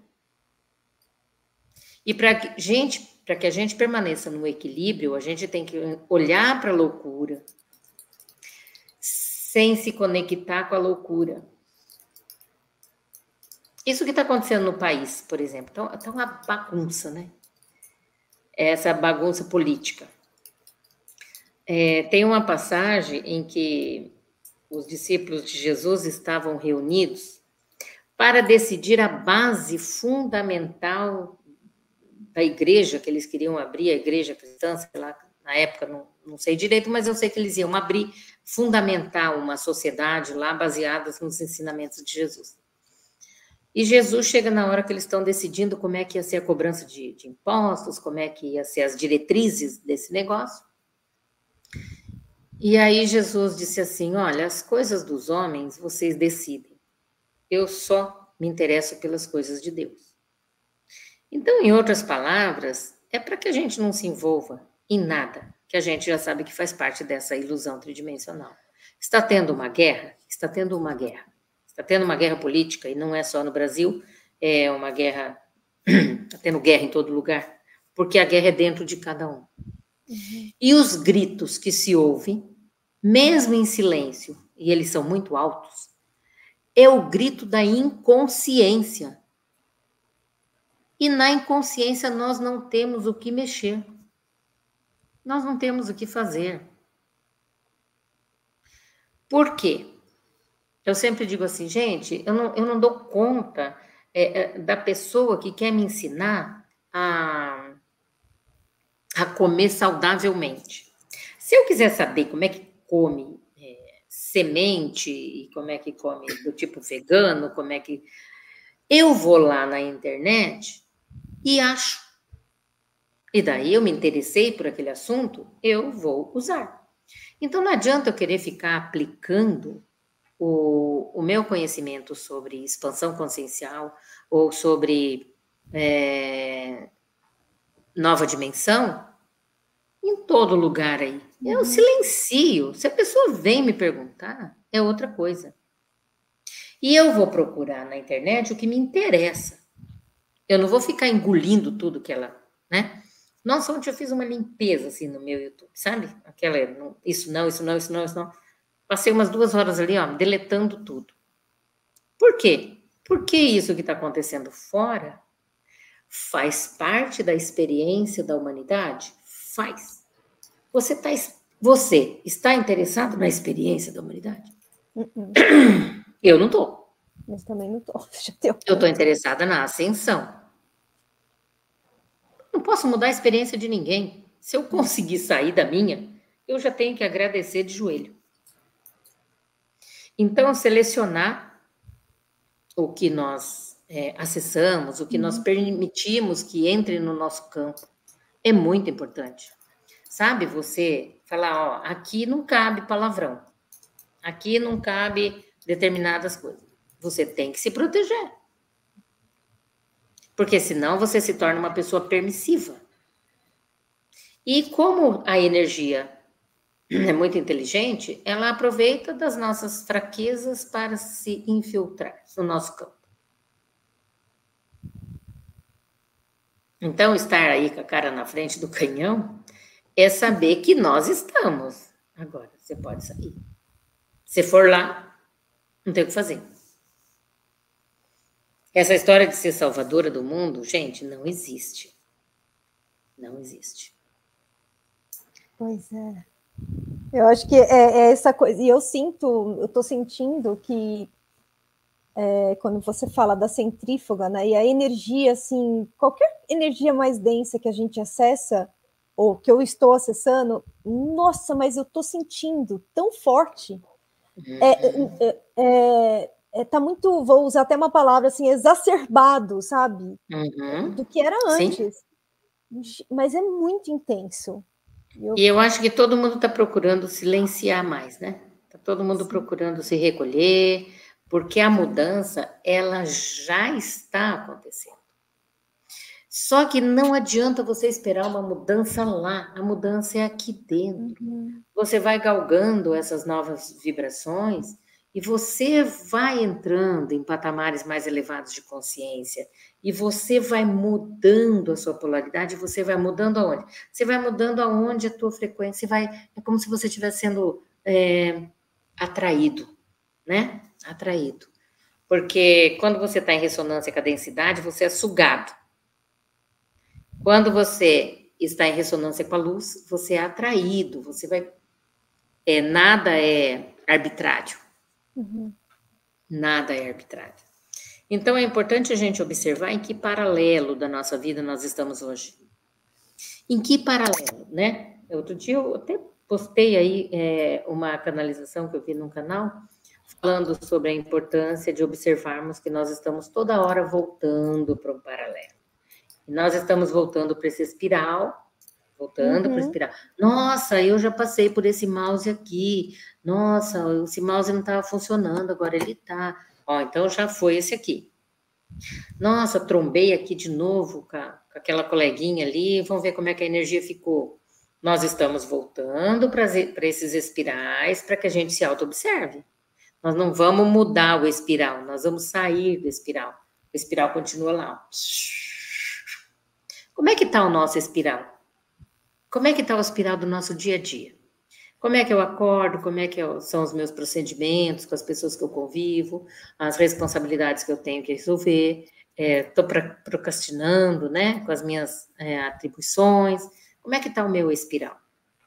E para gente, para que a gente permaneça no equilíbrio, a gente tem que olhar para a loucura sem se conectar com a loucura. Isso que está acontecendo no país, por exemplo, está tá uma bagunça, né? Essa bagunça política. É, tem uma passagem em que os discípulos de Jesus estavam reunidos para decidir a base fundamental da igreja, que eles queriam abrir, a igreja cristã, sei lá, na época, não, não sei direito, mas eu sei que eles iam abrir, fundamentar uma sociedade lá baseada nos ensinamentos de Jesus. E Jesus chega na hora que eles estão decidindo como é que ia ser a cobrança de, de impostos, como é que ia ser as diretrizes desse negócio. E aí Jesus disse assim, olha, as coisas dos homens vocês decidem. Eu só me interesso pelas coisas de Deus. Então, em outras palavras, é para que a gente não se envolva em nada, que a gente já sabe que faz parte dessa ilusão tridimensional. Está tendo uma guerra? Está tendo uma guerra. Está tendo uma guerra política, e não é só no Brasil, é uma guerra, está tendo guerra em todo lugar, porque a guerra é dentro de cada um. Uhum. E os gritos que se ouvem, mesmo em silêncio, e eles são muito altos, é o grito da inconsciência. E na inconsciência nós não temos o que mexer. Nós não temos o que fazer. Por quê? Eu sempre digo assim, gente, eu não, eu não dou conta é, é, da pessoa que quer me ensinar a, a comer saudavelmente. Se eu quiser saber como é que come é, semente, e como é que come do tipo vegano, como é que... Eu vou lá na internet e acho. E daí eu me interessei por aquele assunto, eu vou usar. Então não adianta eu querer ficar aplicando o, o meu conhecimento sobre expansão consciencial ou sobre é, nova dimensão em todo lugar aí. Eu silencio. Se a pessoa vem me perguntar, é outra coisa. E eu vou procurar na internet o que me interessa. Eu não vou ficar engolindo tudo que ela, né? Nossa, ontem eu fiz uma limpeza assim no meu YouTube, sabe? Aquela, isso não, isso não, isso não, isso não. Passei umas duas horas ali, ó, deletando tudo. Por quê? Porque isso que está acontecendo fora faz parte da experiência da humanidade? Faz. Você, tá, você está interessado na experiência da humanidade? Uh-uh. Eu não estou. Mas também não estou. Eu estou interessada na ascensão. Não posso mudar a experiência de ninguém. Se eu conseguir sair da minha, eu já tenho que agradecer de joelho. Então, selecionar o que nós é, acessamos, o que nós permitimos que entre no nosso campo, é muito importante. Sabe, você falar, ó, aqui não cabe palavrão, aqui não cabe determinadas coisas. Você tem que se proteger. Porque senão você se torna uma pessoa permissiva. E como a energia é muito inteligente, ela aproveita das nossas fraquezas para se infiltrar no nosso campo. Então, estar aí com a cara na frente do canhão é saber que nós estamos. Agora, você pode sair. Se for lá, não tem o que fazer. Essa história de ser salvadora do mundo, gente, não existe. Não existe. Pois é. Eu acho que é, é essa coisa. E eu sinto, eu tô sentindo que é, quando você fala da centrífuga, né? E a energia, assim, qualquer energia mais densa que a gente acessa, ou que eu estou acessando, nossa, mas eu estou sentindo tão forte. É, é, é, é, tá muito, vou usar até uma palavra assim, exacerbado, sabe? Uhum. Do que era antes. Sim. Mas é muito intenso. Eu... E eu acho que todo mundo está procurando silenciar mais, né? Está todo mundo Sim. procurando se recolher, porque a mudança, ela já está acontecendo. Só que não adianta você esperar uma mudança lá, a mudança é aqui dentro. Uhum. Você vai galgando essas novas vibrações e você vai entrando em patamares mais elevados de consciência e você vai mudando a sua polaridade, você vai mudando aonde? Você vai mudando aonde a tua frequência vai, é como se você estivesse sendo é, atraído, né? Atraído. Porque quando você está em ressonância com a densidade, você é sugado. Quando você está em ressonância com a luz, você é atraído, você vai... É, nada é arbitrário. Uhum. Nada é arbitrário. Então, é importante a gente observar em que paralelo da nossa vida nós estamos hoje. Em que paralelo, né? Outro dia eu até postei aí é, uma canalização que eu vi num canal, falando sobre a importância de observarmos que nós estamos toda hora voltando para um paralelo. Nós estamos voltando para essa espiral, voltando uhum. para a espiral. Nossa, eu já passei por esse mouse aqui. Nossa, esse mouse não estava funcionando, agora ele está. Ó, então já foi esse aqui. Nossa, trombei aqui de novo com, a, com aquela coleguinha ali. Vamos ver como é que a energia ficou. Nós estamos voltando para esses espirais para que a gente se auto-observe. Nós não vamos mudar o espiral, nós vamos sair do espiral. O espiral continua lá, ó. Como é que está o nosso espiral? Como é que está o espiral do nosso dia a dia? Como é que eu acordo? Como é que eu, são os meus procedimentos com as pessoas que eu convivo? As responsabilidades que eu tenho que resolver? Estou é, procrastinando, né? Com as minhas é, atribuições. Como é que está o meu espiral?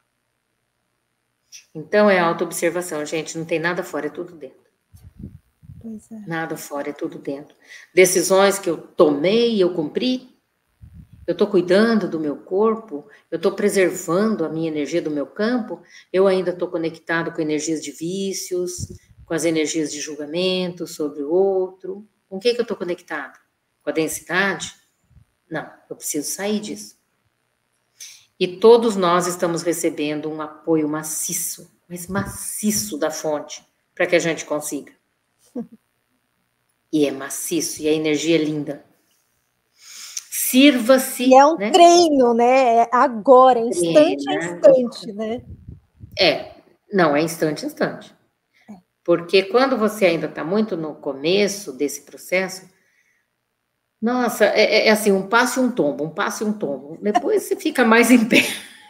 Então, é autoobservação, gente. Não tem nada fora, é tudo dentro. Pois é. Nada fora, é tudo dentro. Decisões que eu tomei e eu cumpri. Eu estou cuidando do meu corpo, eu estou preservando a minha energia do meu campo, eu ainda estou conectado com energias de vícios, com as energias de julgamento sobre o outro. Com o que, que eu estou conectado? Com a densidade? Não, eu preciso sair disso. E todos nós estamos recebendo um apoio maciço, mas maciço da fonte, para que a gente consiga. E é maciço, e a energia é linda. Sirva-se. E é um né? treino, né? É agora, instante a instante, né? É, não, é instante a instante. É. Porque quando você ainda está muito no começo desse processo, nossa, é, é assim, um passo e um tombo, um passo e um tombo. Depois você fica mais em pé.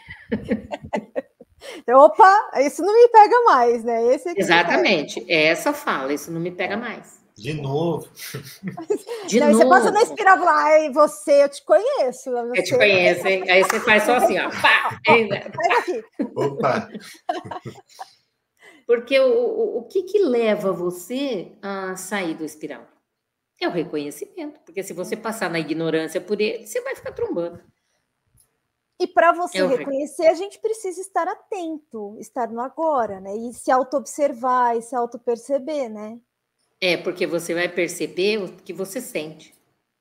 Opa, isso não me pega mais, né? Esse aqui Exatamente, é essa fala, isso não me pega mais. De novo. De não, novo. Você passa na espiral e fala, ai, você, eu te conheço. Você... Eu te conheço, hein? Aí você faz só assim, ó. Pá, Pega aqui. Opa! Porque o, o, o que que leva você a sair do espiral? É o reconhecimento. Porque se você passar na ignorância por ele, você vai ficar trombando. E para você é reconhecer, a gente precisa estar atento, estar no agora, né? E se auto-observar, e se auto-perceber, né? É, porque você vai perceber o que você sente.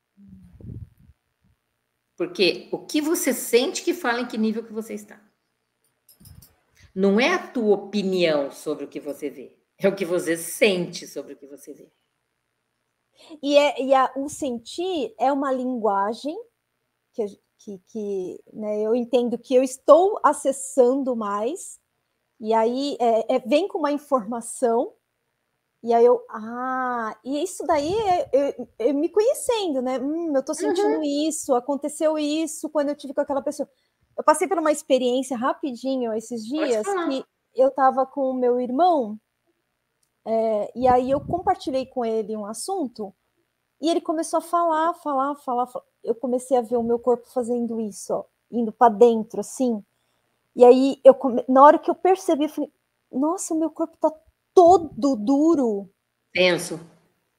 Porque o que você sente que fala em que nível que você está. Não é a tua opinião sobre o que você vê. É o que você sente sobre o que você vê. E, é, e a, o sentir é uma linguagem que, que, que né, eu entendo que eu estou acessando mais. E aí é, é, vem com uma informação. E aí eu, ah, e isso daí é eu, eu me conhecendo, né? Hum, eu tô sentindo uhum. isso, aconteceu isso quando eu tive com aquela pessoa. Eu passei por uma experiência rapidinho esses dias que eu tava com o meu irmão, é, e aí eu compartilhei com ele um assunto, e ele começou a falar, falar, falar, falar. Eu comecei a ver o meu corpo fazendo isso, ó, indo para dentro, assim. E aí, eu come... na hora que eu percebi, eu falei, nossa, meu corpo tá todo duro. Tenso.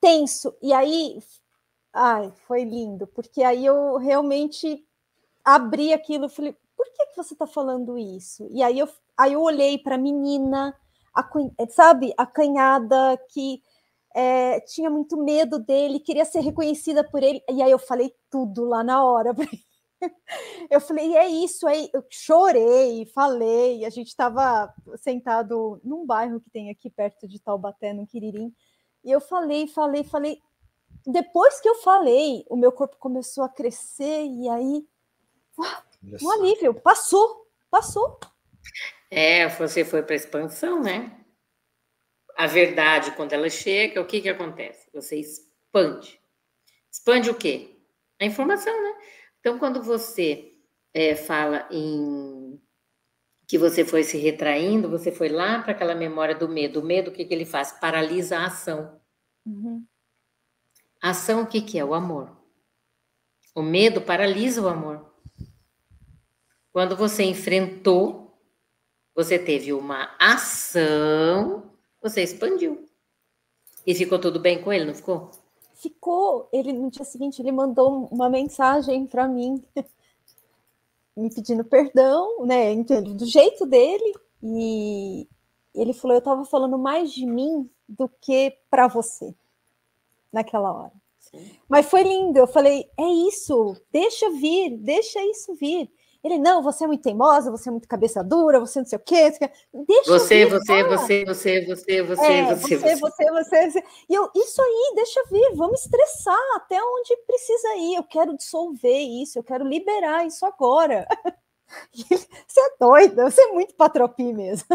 tenso. E aí, ai, foi lindo, porque aí eu realmente abri aquilo, falei, por que, que você está falando isso? E aí eu, aí eu olhei para a menina, a, sabe, acanhada, que é, tinha muito medo dele, queria ser reconhecida por ele, e aí eu falei tudo lá na hora. Eu falei, é isso, aí eu chorei, falei, a gente estava sentado num bairro que tem aqui perto de Taubaté, no Quiririm, e eu falei, falei, falei, depois que eu falei, o meu corpo começou a crescer, e aí, um alívio, passou, passou. É, você foi para a expansão, né? A verdade, quando ela chega, o que que acontece? Você expande. Expande o quê? A informação, né? Então, quando você é, fala em que você foi se retraindo, você foi lá para aquela memória do medo. O medo, o que que ele faz? Paralisa a ação. Uhum. A ação, o que que é? O amor. O medo paralisa o amor. Quando você enfrentou, você teve uma ação, você expandiu. E ficou tudo bem com ele, não ficou? Ficou. Ele, no dia seguinte, ele mandou uma mensagem para mim, me pedindo perdão, né, do jeito dele, e ele falou, eu estava falando mais de mim do que para você, naquela hora. Sim. Mas foi lindo, eu falei, é isso, deixa vir, deixa isso vir. Ele, não, você é muito teimosa, você é muito cabeça dura, você não sei o quê. Deixa você, vir, você, tá? você, você, você, você, é, você, você, você, você, você. E eu, isso aí, deixa vir, vamos estressar até onde precisa ir. Eu quero dissolver isso, eu quero liberar isso agora. Você é doida, você é muito patropi mesmo.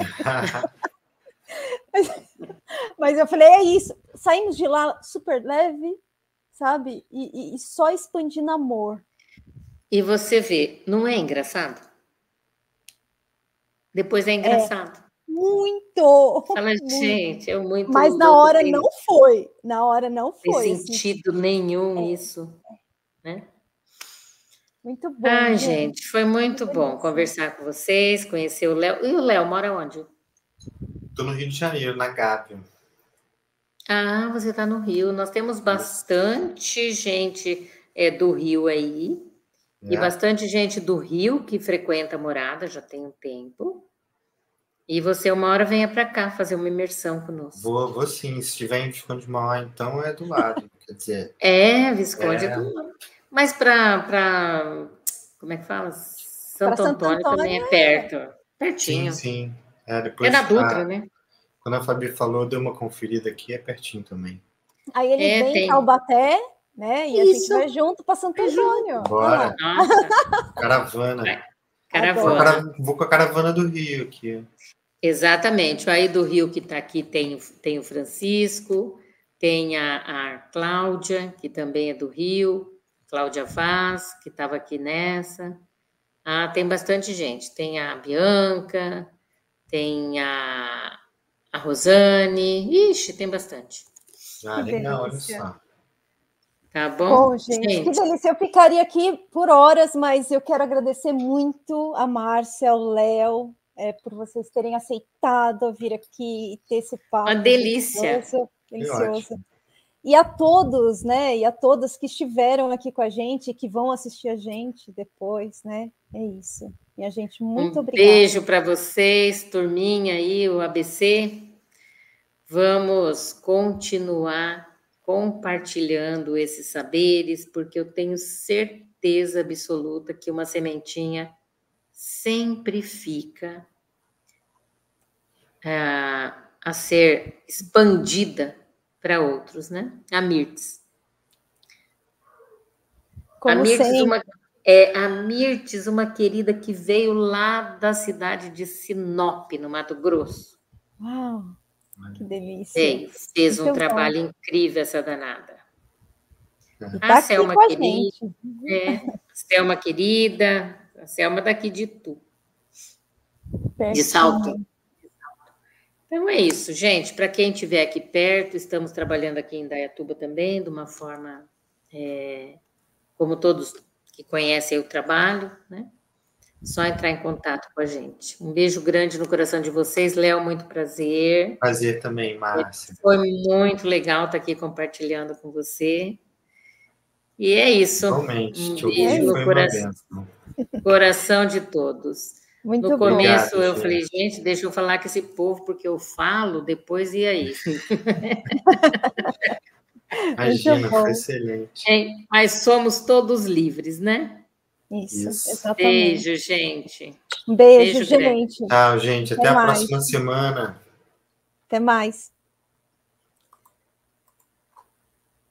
mas, mas eu falei, é isso. Saímos de lá super leve, sabe? E, e, e só expandindo amor. E você vê, não é engraçado? Depois é engraçado. É, muito! Fala, muito. gente, é muito Mas na louco, hora tem, não foi. Na hora não foi. Tem sentido assim, nenhum é. isso, né? Muito bom, Ai, gente. gente, foi muito bom delícia. Conversar com vocês, conhecer o Léo. E o Léo mora onde? Estou no Rio de Janeiro, na Gávea. Ah, você está no Rio. Nós temos bastante gente é, do Rio aí. É. E bastante gente do Rio que frequenta a morada, já tem um tempo. E você, uma hora, venha para cá fazer uma imersão conosco. Vou, vou sim. Se estiver em Visconde de Mauá, então é do lado. Quer dizer. É, Visconde é, é do lado. Mas para. Como é que fala? Santo, Santo Antônio, Antônio também é perto. Pertinho. Sim, sim. É, depois, é na Dutra, a, né? Quando a Fabi falou, deu uma conferida aqui, é pertinho também. Aí ele é, vem tem... em Taubaté, né? E Isso. a gente vai junto para Santo Antônio. Bora. Nossa. Caravana. Vai. Caravana. Vou com a caravana do Rio aqui. Exatamente. Aí do Rio que está aqui tem, tem o Francisco, tem a, a Cláudia, que também é do Rio, Cláudia Vaz, que estava aqui nessa. Ah, tem bastante gente. Tem a Bianca, tem a, a Rosane. Ixi, tem bastante. Ah, legal, olha só. Tá bom? Bom, gente, gente, que delícia. Eu ficaria aqui por horas, mas eu quero agradecer muito a Márcia, ao Léo, é, por vocês terem aceitado vir aqui e ter esse papo. Uma delícia. Delicioso. delicioso. E a todos, né? E a todas que estiveram aqui com a gente, que vão assistir a gente depois, né? É isso. E a gente, muito um obrigada. Beijo para vocês, turminha aí, o A B C. Vamos continuar compartilhando esses saberes, porque eu tenho certeza absoluta que uma sementinha sempre fica a, a ser expandida para outros, né? A Mirtes. Como a Mirtes, sempre. uma, é, a Mirtes, uma querida que veio lá da cidade de Sinop, no Mato Grosso. Uau, que delícia. É, fez Muito um bom. trabalho incrível essa danada. E tá a Selma aqui com querida, a gente. É, Selma querida, a Selma daqui de Tu. Pertinho. De Salto. Então é isso, gente. Para quem estiver aqui perto, estamos trabalhando aqui em Indaiatuba também, de uma forma, é, como todos que conhecem o trabalho, né? Só entrar em contato com a gente. Um beijo grande no coração de vocês. Léo, muito prazer. Prazer também, Márcia. Foi muito legal estar aqui compartilhando com você. E é isso. Igualmente. Um Te ouvir beijo no foi uma coração, bênção. coração de todos. Muito No bom. começo Obrigado, eu gente. falei, gente, deixa eu falar com esse povo, porque eu falo, depois e aí? Imagina, bom. foi excelente. É, mas somos todos livres, né? Isso, Isso. exatamente. Beijo, gente. Um beijo, Beijo grande. gente. Tchau, gente. Até Até a mais. próxima semana. Até mais.